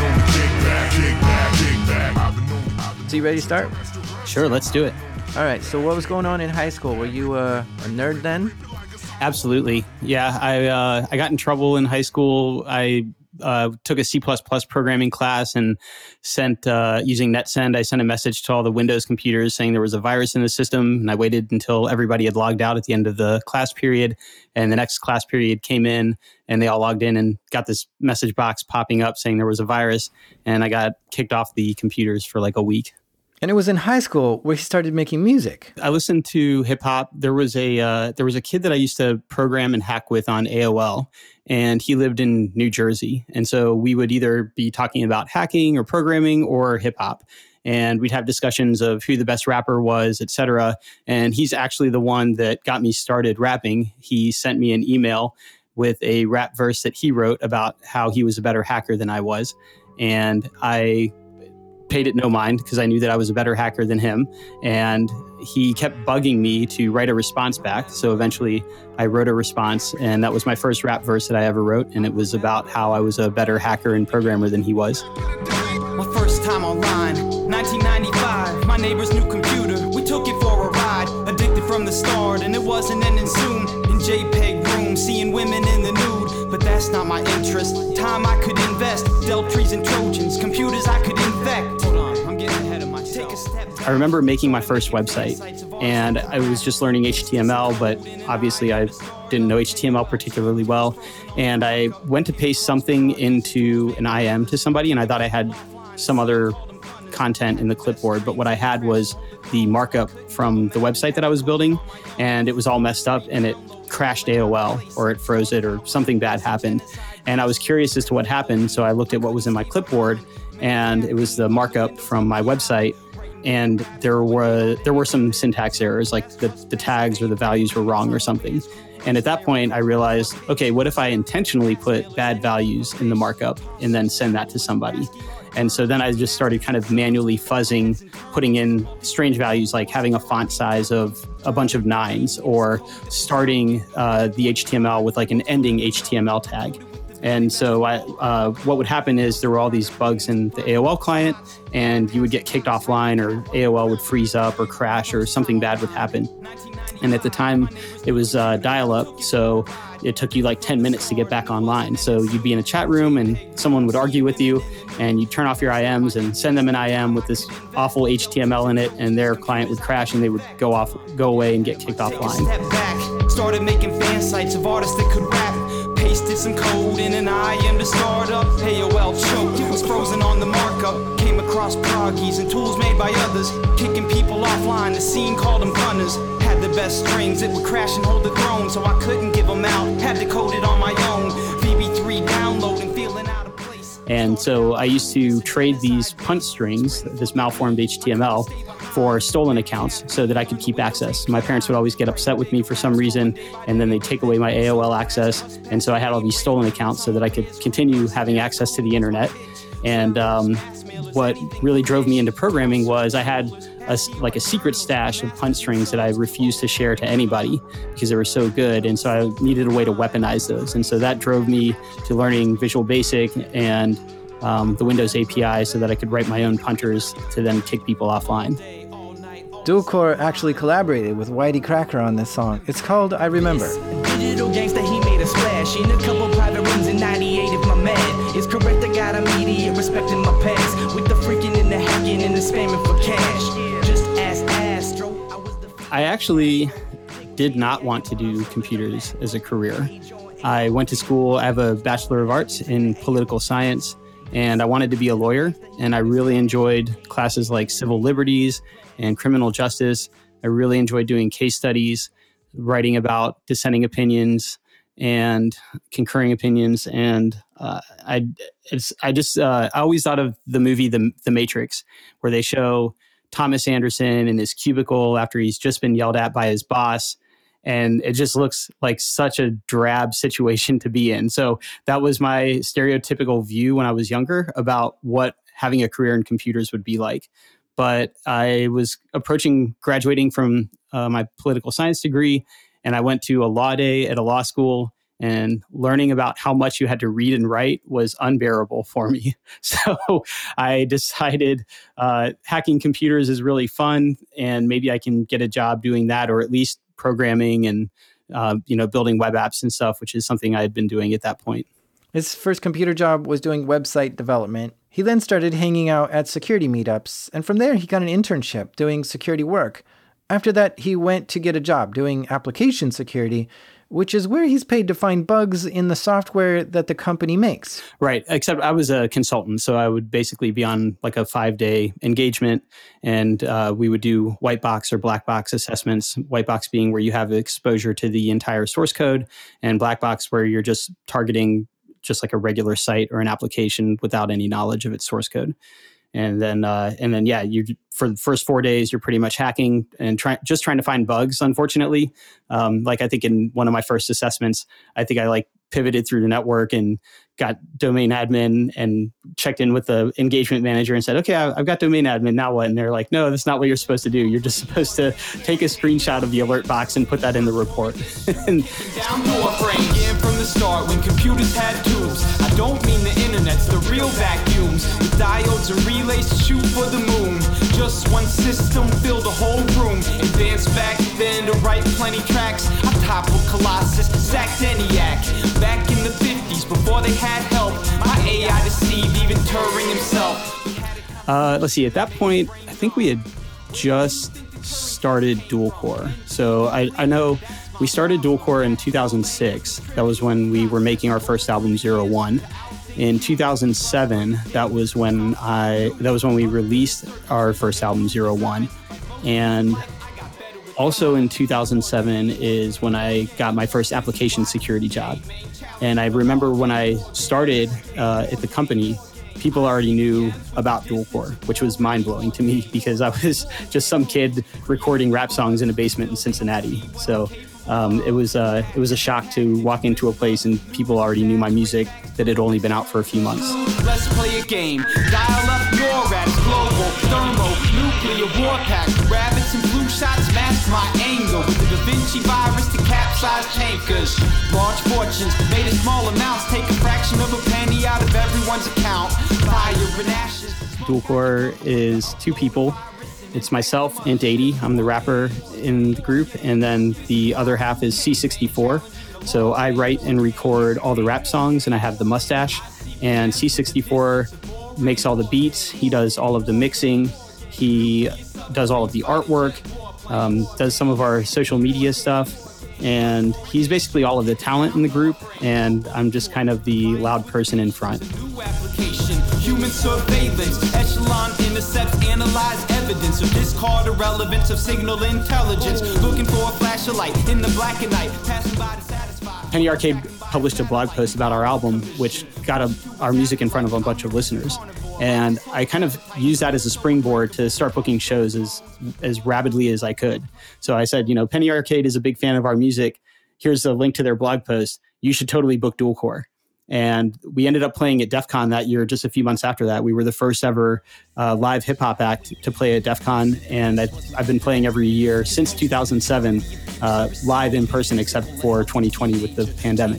So you ready to start? Sure, let's do it. All right, so what was going on in high school? Were you a nerd then? Absolutely. Yeah, I got in trouble in high school. I took a C++ programming class and sent, using NetSend, I sent a message to all the Windows computers saying there was a virus in the system. And I waited until everybody had logged out at the end of the class period. And the next class period came in and they all logged in and got this message box popping up saying there was a virus. And I got kicked off the computers for like a week. And it was in high school where he started making music. I listened to hip hop. There was a kid that I used to program and hack with on AOL, and he lived in New Jersey. And so we would either be talking about hacking or programming or hip hop. And we'd have discussions of who the best rapper was, et cetera. And he's actually the one that got me started rapping. He sent me an email with a rap verse that he wrote about how he was a better hacker than I was. And I paid it no mind because I knew that I was a better hacker than him. And he kept bugging me to write a response back. So eventually I wrote a response, and that was my first rap verse that I ever wrote. And it was about how I was a better hacker and programmer than he was. My first time online, 1995, my neighbor's new computer. We took it for a ride, addicted from the start, and it wasn't ending soon. In JPEG room, seeing women in the nude, but that's not my interest. Time I could invest, Deltries and Trojans, computers I could infect. Hold on, I'm getting ahead of myself. Take a step. I remember making my first website, and I was just learning HTML, but obviously I didn't know HTML particularly well. And I went to paste something into an IM to somebody, and I thought I had some other content in the clipboard, but what I had was the markup from the website that I was building, and it was all messed up, and it crashed AOL, or it froze it, or something bad happened. And I was curious as to what happened, so I looked at what was in my clipboard, and it was the markup from my website. And there were some syntax errors, like the tags or the values were wrong or something. And at that point, I realized, okay, what if I intentionally put bad values in the markup and then send that to somebody? And so then I just started kind of manually fuzzing, putting in strange values like having a font size of a bunch of 9s, or starting the HTML with like an ending HTML tag. And so what would happen is there were all these bugs in the AOL client, and you would get kicked offline, or AOL would freeze up or crash, or something bad would happen. And at the time, it was dial-up, so it took you like 10 minutes to get back online. So you'd be in a chat room, and someone would argue with you, and you'd turn off your IMs and send them an IM with this awful HTML in it, and their client would crash, and they would go away and get kicked offline. Step back, started making fan sites of artists that could rap. Pasted some code in an IM to start up. AOL choked, was frozen on the markup. Came across proggies and tools made by others, kicking people offline. The scene called them gunners. Had the best strings, it would crash and hold the throne, so I couldn't give them out. Had to code it on my own. VB3 downloading, feeling out of place. And so I used to trade these punt strings, this malformed HTML, for stolen accounts so that I could keep access. My parents would always get upset with me for some reason, and then they'd take away my AOL access. And so I had all these stolen accounts so that I could continue having access to the internet. And what really drove me into programming was I had a secret stash of punt strings that I refused to share to anybody because they were so good. And so I needed a way to weaponize those. And so that drove me to learning Visual Basic and the Windows API so that I could write my own punters to then kick people offline. Dualcore actually collaborated with Whitey Cracker on this song. It's called I Remember. Digital gangsta, he made a splash in a couple private rooms in 98 if my man is correct. I got immediate respect in my past with the freaking and the hacking and the spamming for cash. Just ask Astro. I actually did not want to do computers as a career. I went to school. I have a Bachelor of Arts in political science, and I wanted to be a lawyer. And I really enjoyed classes like civil liberties and criminal justice. I really enjoyed doing case studies, writing about dissenting opinions and concurring opinions. And I always thought of the movie The Matrix, where they show Thomas Anderson in his cubicle after he's just been yelled at by his boss. And it just looks like such a drab situation to be in. So that was my stereotypical view when I was younger about what having a career in computers would be like. But I was approaching graduating from my political science degree, and I went to a law day at a law school, and learning about how much you had to read and write was unbearable for me. So I decided hacking computers is really fun, and maybe I can get a job doing that, or at least programming and building web apps and stuff, which is something I had been doing at that point. His first computer job was doing website development. He then started hanging out at security meetups, and from there he got an internship doing security work. After that, he went to get a job doing application security, which is where he's paid to find bugs in the software that the company makes. Right. Except I was a consultant, so I would basically be on like a 5-day engagement, and we would do white box or black box assessments. White box being where you have exposure to the entire source code, and black box where you're just targeting just like a regular site or an application without any knowledge of its source code. And then, you for the first 4 days, you're pretty much hacking and trying to find bugs. Unfortunately, like I think in one of my first assessments, I think I like pivoted through the network and got domain admin and checked in with the engagement manager and said, okay, I've got domain admin, now what? And they're like, no, that's not what you're supposed to do. You're just supposed to take a screenshot of the alert box and put that in the report. Down door frame, again from the start when computers had tubes. I don't mean the internet's the real vacuums with diodes and relays to shoot for the moon. Just one system filled a whole room. Advanced back then to write plenty tracks. I toppled Colossus, sacked ENIAC. Back in the 50s, before they had help, my AI deceived even Turing himself. Let's see, at that point, I think we had just started dual core. So I know we started dual core in 2006. That was when we were making our first album, 01. In 2007, that was when we released our first album, 01. And also in 2007 is when I got my first application security job. And I remember when I started at the company, people already knew about dual core, which was mind-blowing to me because I was just some kid recording rap songs in a basement in Cincinnati. So it was a shock to walk into a place and people already knew my music that had only been out for a few months. Let's play a game. Dial up NORAD's global thermonuclear warpath. Rabbits and blue shots mask my anger with the Da Vinci virus to capsize tankers. Large fortunes made in small amounts. Take a fraction of a penny out of everyone's account. Fire and ashes. Dual core is two people. It's myself, Int80. I'm the rapper in the group. And then the other half is C64. So I write and record all the rap songs, and I have the mustache. And C64 makes all the beats. He does all of the mixing. He does all of the artwork, does some of our social media stuff. And he's basically all of the talent in the group. And I'm just kind of the loud person in front. Human surveillance, echelon intercepts, analyze evidence of discard irrelevance of signal intelligence. Looking for a flash of light in the black and night, passing by to satisfy. Penny Arcade published a blog post about our album, which got our music in front of a bunch of listeners. And I kind of used that as a springboard to start booking shows as rapidly as I could. So I said, Penny Arcade is a big fan of our music. Here's a link to their blog post. You should totally book dual core. And we ended up playing at DEF CON that year. Just a few months after that, we were the first ever live hip hop act to play at DEF CON. And I've been playing every year since 2007, live in person, except for 2020 with the pandemic.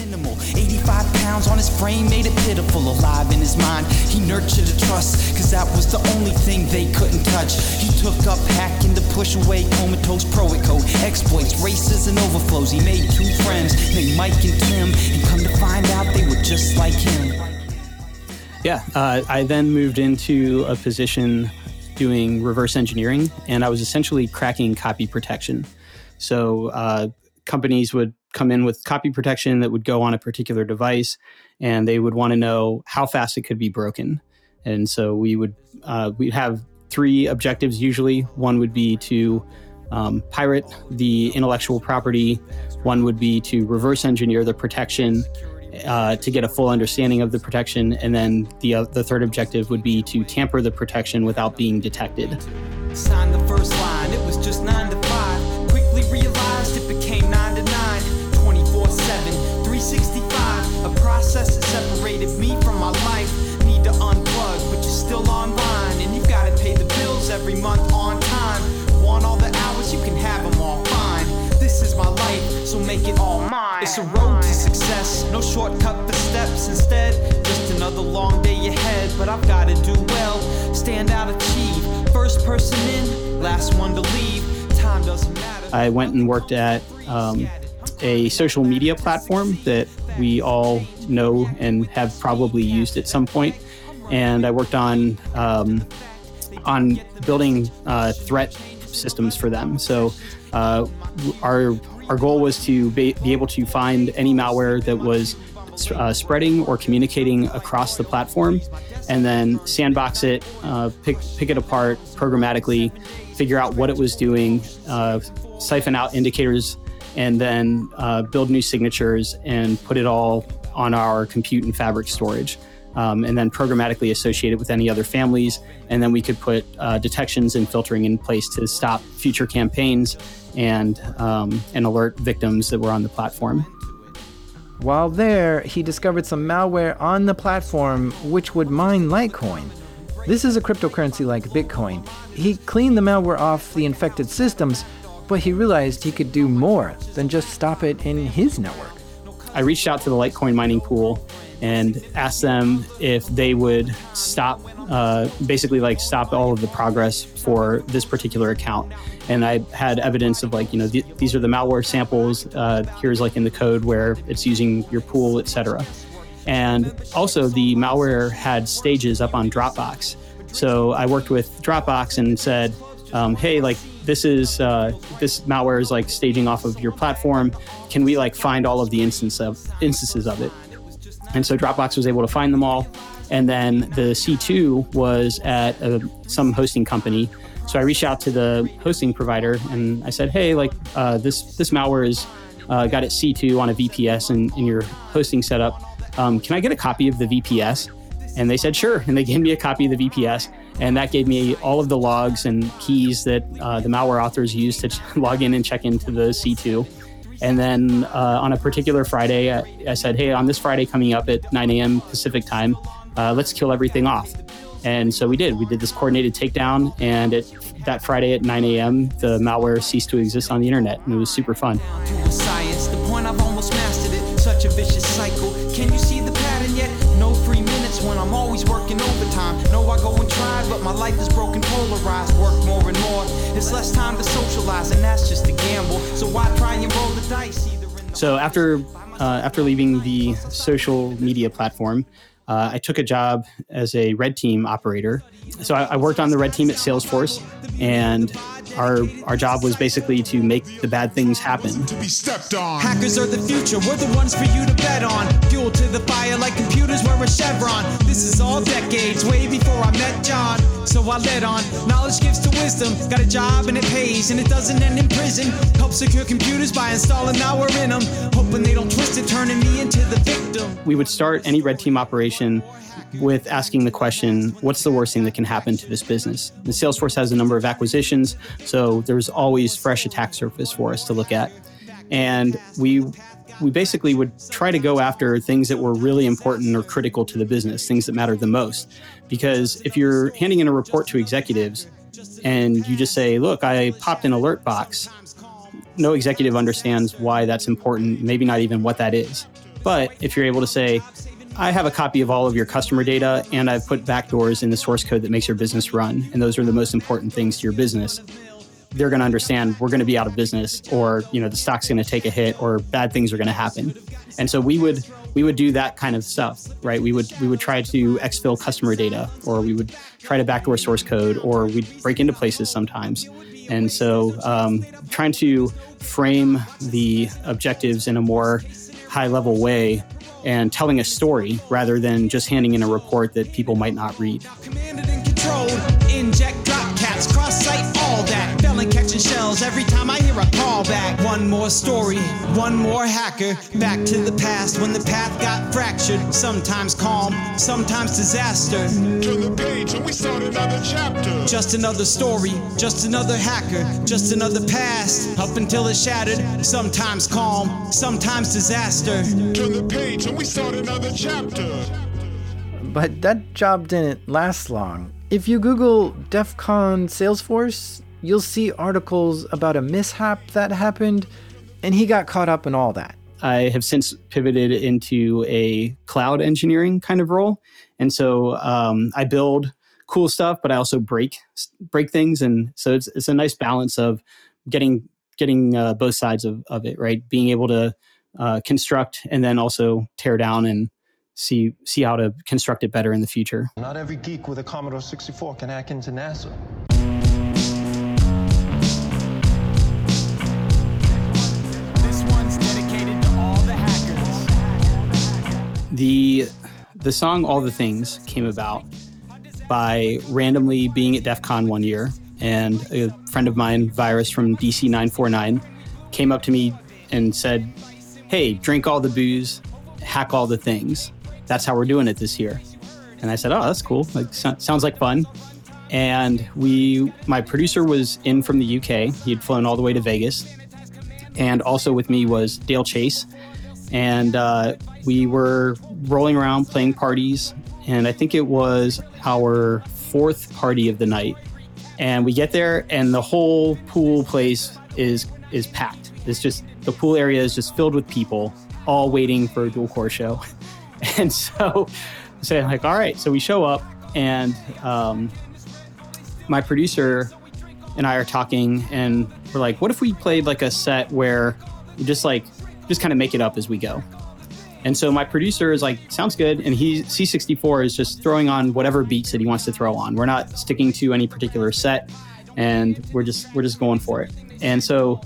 85 pounds on his frame made it pitiful. Alive in his mind, he nurtured a trust, cause that was the only thing they couldn't touch. He took up hacking to push away comatose proet code, exploits, races, and overflows. He made two friends named Mike and Tim, and come to find out they were just like him. Yeah, I then moved into a position doing reverse engineering, and I was essentially cracking copy protection. So companies would come in with copy protection that would go on a particular device, and they would want to know how fast it could be broken. And so we'd have three objectives usually. One would be to pirate the intellectual property. One would be to reverse engineer the protection to get a full understanding of the protection. And then the third objective would be to tamper the protection without being detected. Signed the first line, it was just 9 to 5. Quickly realized it became 9 to 9. 24/7, 365. A process that separated me from my life. Need to unplug, but you're still online. And you've got to pay the bills every month on time. Want all the hours, you can have them all fine. This is my life, so make it all mine. It's a road to success, no shortcut the steps. Instead, just another long day ahead. But I've got to do well, stand out, achieve. First person in, last one to leave. Time doesn't matter. I went and worked at a social media platform that we all know and have probably used at some point. And I worked on building threat systems for them. So our goal was to be able to find any malware that was spreading or communicating across the platform, and then sandbox it, pick it apart programmatically, figure out what it was doing, siphon out indicators, and then build new signatures and put it all on our compute and fabric storage. And then programmatically associate it with any other families. And then we could put detections and filtering in place to stop future campaigns and alert victims that were on the platform. While there, he discovered some malware on the platform which would mine Litecoin. This is a cryptocurrency like Bitcoin. He cleaned the malware off the infected systems, but he realized he could do more than just stop it in his network. I reached out to the Litecoin mining pool and asked them if they would stop all of the progress for this particular account. And I had evidence of these are the malware samples. Here's in the code where it's using your pool, etc. And also the malware had stages up on Dropbox. So I worked with Dropbox and said, hey, this malware is staging off of your platform. Can we find all of the instances of it? And so Dropbox was able to find them all. And then the C2 was at some hosting company. So I reached out to the hosting provider and I said, hey, this malware is got its C2 on a VPS in your hosting setup. Can I get a copy of the VPS? And they said, sure. And they gave me a copy of the VPS. And that gave me all of the logs and keys that the malware authors used to log in and check into the C2. And then on a particular Friday, I said, hey, on this Friday coming up at 9 a.m. Pacific time, let's kill everything off. And so we did. We did this coordinated takedown. And that Friday at 9 a.m., the malware ceased to exist on the internet. And it was super fun. Science, the point I've almost mastered it. Such a vicious cycle. Can you see the pattern yet? No free minutes when I'm always working overtime. No, I go and try, but my life is broken, polarized. Work more and more. It's less time to socialize, and that's just a gamble. So why try and roll the dice? So after leaving the social media platform, I took a job as a red team operator. So I worked on the red team at Salesforce, and our job was basically to make the bad things happen. To be stepped on. Hackers are the future. We're the ones for you to bet on. Fuel to the fire like computers wear a chevron. This is all decades, way before I met John. So I led on. Knowledge gives to wisdom. Got a job and it pays, and it doesn't end in prison. Help secure computers by installing malware in them. Hoping they don't twist it, turning me into the victim. We would start any red team operation with asking the question, what's the worst thing that can happen to this business? And Salesforce has a number of acquisitions, so there's always fresh attack surface for us to look at. And we basically would try to go after things that were really important or critical to the business, things that mattered the most. Because if you're handing in a report to executives and you just say, look, I popped an alert box, no executive understands why that's important, maybe not even what that is. But if you're able to say, I have a copy of all of your customer data, and I've put backdoors in the source code that makes your business run, and those are the most important things to your business, they're going to understand we're going to be out of business, or the stock's going to take a hit, or bad things are going to happen. And so we would do that kind of stuff, right? We would try to exfil customer data, or we would try to backdoor source code, or we'd break into places sometimes. And so trying to frame the objectives in a more high-level way and telling a story rather than just handing in a report that people might not read. Commanded and controlled, inject drop cats, cross-site, all that. Felon catching shells every time I hear a call back. One more story, one more hacker. Back to the past when the path got fractured. Sometimes calm, sometimes disaster. Turn the page and we start another chapter. Just another story, just another hacker, just another past. Up until it's shattered, sometimes calm, sometimes disaster. Turn the page and we start another chapter. But that job didn't last long. If you Google DEF CON Salesforce, you'll see articles about a mishap that happened, and he got caught up in all that. I have since pivoted into a cloud engineering kind of role. And so I build cool stuff, but I also break things. And so it's a nice balance of getting getting both sides of it, right? Being able to construct and then also tear down and see how to construct it better in the future. Not every geek with a Commodore 64 can hack into NASA. This one's dedicated to all the hackers. The song All the Things came about by randomly being at DEF CON one year, and a friend of mine, Virus from DC 949, came up to me and said, "Hey, drink all the booze, hack all the things. That's how we're doing it this year." And I said, "Oh, that's cool. Like, sounds like fun." And my producer was in from the UK. He had flown all the way to Vegas. And also with me was Dale Chase. And we were rolling around playing parties. And I think it was our fourth party of the night. And we get there and the whole pool place is packed. It's just, the pool area is just filled with people all waiting for a dual core show. And so I'm like, all right. So we show up and my producer and I are talking and we're like, what if we played like a set where we just kind of make it up as we go? And so my producer is like, sounds good. And C64 is just throwing on whatever beats that he wants to throw on. We're not sticking to any particular set and we're just going for it. And so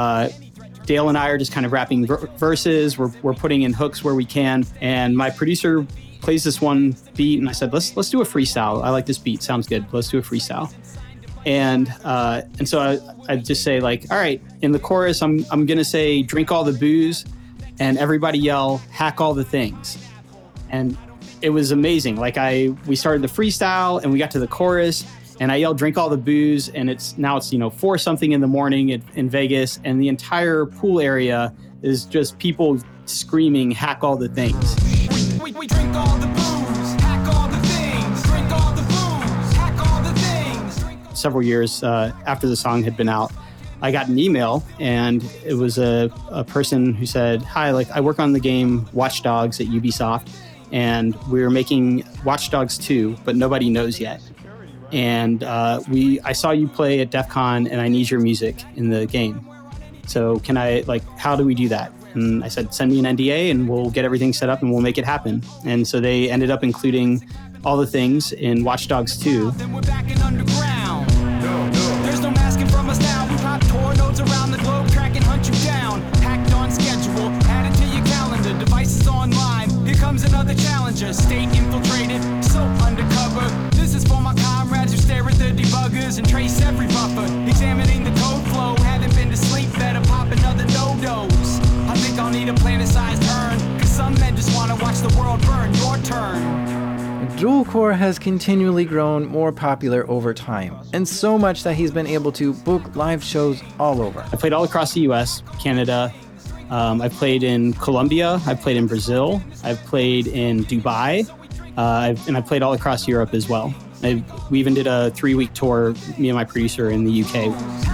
Dale and I are just kind of rapping verses. We're putting in hooks where we can. And my producer plays this one beat and I said, let's do a freestyle. I like this beat. Sounds good. Let's do a freestyle. And so I just say like, all right, in the chorus, I'm going to say, drink all the booze, and everybody yell, hack all the things. And it was amazing. Like we started the freestyle and we got to the chorus and I yelled, drink all the booze. And it's 4 something in the morning in Vegas. And the entire pool area is just people screaming, hack all the things. We drink all the booze, hack all the things, drink all the booze, hack all the things. Several years after the song had been out, I got an email and it was a person who said, hi, like I work on the game Watch Dogs at Ubisoft and we're making Watch Dogs 2, but nobody knows yet. And I saw you play at DEF CON and I need your music in the game. So how do we do that? And I said, send me an NDA and we'll get everything set up and we'll make it happen. And so they ended up including all the things in Watch Dogs 2. Then we're back in underground. There's no masking from us now. We pop tour nodes around the globe, track and hunt you down. Packed on schedule, add it to your calendar. Devices online. Here comes another challenger. State infiltrated, so undercover. This is for my comrades who stare at the debuggers and trace every buffer. Examining the code flow. Haven't been to sleep, better pop another no-dose. I think I'll need a planet-sized urn, cause some men just wanna watch the world burn. Your turn. Dual Core has continually grown more popular over time, and so much that he's been able to book live shows all over. I played all across the US, Canada. I've played in Colombia. I've played in Brazil. I've played in Dubai. And I played all across Europe as well. We even did a 3-week tour, me and my producer, in the UK.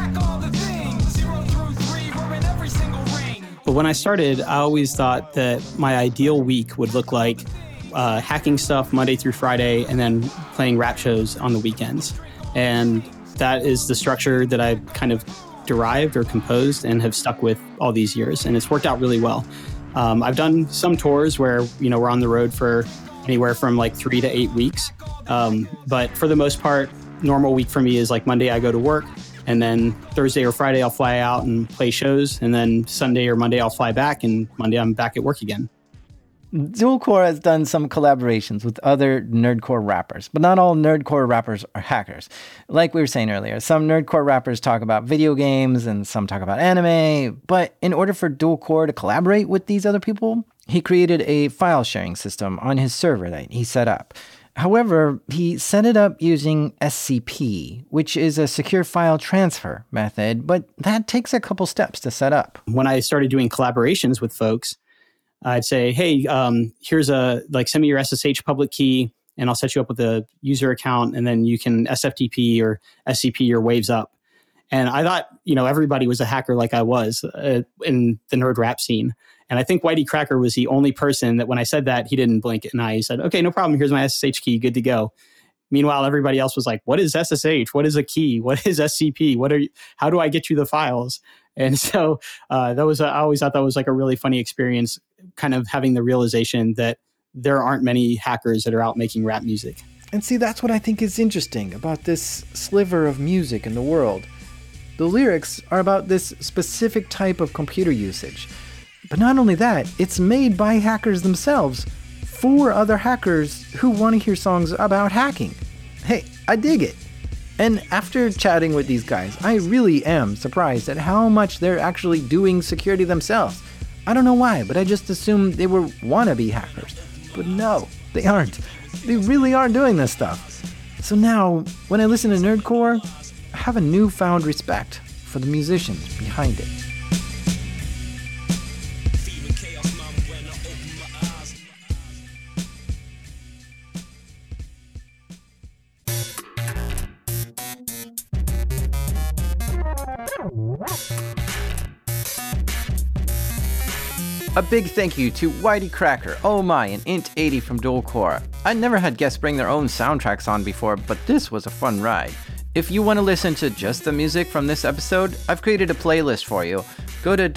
But when I started, I always thought that my ideal week would look like hacking stuff Monday through Friday and then playing rap shows on the weekends. And that is the structure that I kind of derived or composed and have stuck with all these years. And it's worked out really well. I've done some tours where, we're on the road for anywhere from like 3 to 8 weeks. But for the most part, normal week for me is like Monday I go to work, and then Thursday or Friday I'll fly out and play shows, and then Sunday or Monday I'll fly back, and Monday I'm back at work again. Dual Core has done some collaborations with other nerdcore rappers, but not all nerdcore rappers are hackers. Like we were saying earlier, some nerdcore rappers talk about video games and some talk about anime, but in order for Dual Core to collaborate with these other people, he created a file sharing system on his server that he set up. However, he set it up using SCP, which is a secure file transfer method, but that takes a couple steps to set up. When I started doing collaborations with folks, I'd say, hey, here's send me your SSH public key and I'll set you up with a user account, and then you can SFTP or SCP your waves up. And I thought, everybody was a hacker like I was in the nerd rap scene. And I think Whitey Cracker was the only person that when I said that, he didn't blink an eye. He said, okay, no problem. Here's my SSH key. Good to go. Meanwhile, everybody else was like, what is SSH? What is a key? What is SCP? How do I get you the files? And so I always thought that was like a really funny experience, kind of having the realization that there aren't many hackers that are out making rap music. And see, that's what I think is interesting about this sliver of music in the world. The lyrics are about this specific type of computer usage. But not only that, it's made by hackers themselves for other hackers who want to hear songs about hacking. Hey, I dig it. And after chatting with these guys, I really am surprised at how much they're actually doing security themselves. I don't know why, but I just assumed they were wannabe hackers. But no, they aren't. They really are doing this stuff. So now, when I listen to Nerdcore, I have a newfound respect for the musicians behind it. A big thank you to Whitey Cracker, Oh My, and Int80 from Dualcore. I never had guests bring their own soundtracks on before, but this was a fun ride. If you want to listen to just the music from this episode, I've created a playlist for you. Go to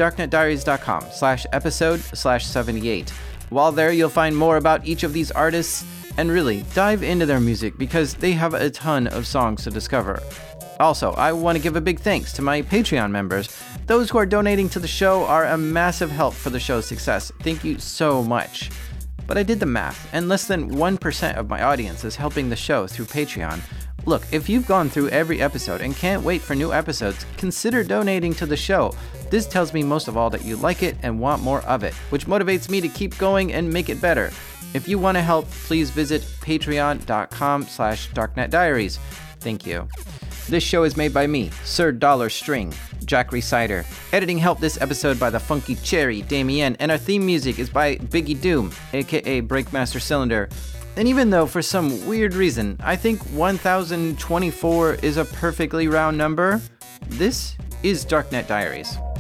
darknetdiaries.com/episode/78. While there, you'll find more about each of these artists, and really dive into their music because they have a ton of songs to discover. Also, I want to give a big thanks to my Patreon members. Those who are donating to the show are a massive help for the show's success. Thank you so much. But I did the math, and less than 1% of my audience is helping the show through Patreon. Look, if you've gone through every episode and can't wait for new episodes, consider donating to the show. This tells me most of all that you like it and want more of it, which motivates me to keep going and make it better. If you want to help, please visit patreon.com/darknetdiaries. Thank you. This show is made by me, Sir Dollar String, Jack Recider. Editing help this episode by the Funky Cherry, Damien, and our theme music is by Biggie Doom, aka Breakmaster Cylinder. And even though for some weird reason I think 1024 is a perfectly round number, this is Darknet Diaries.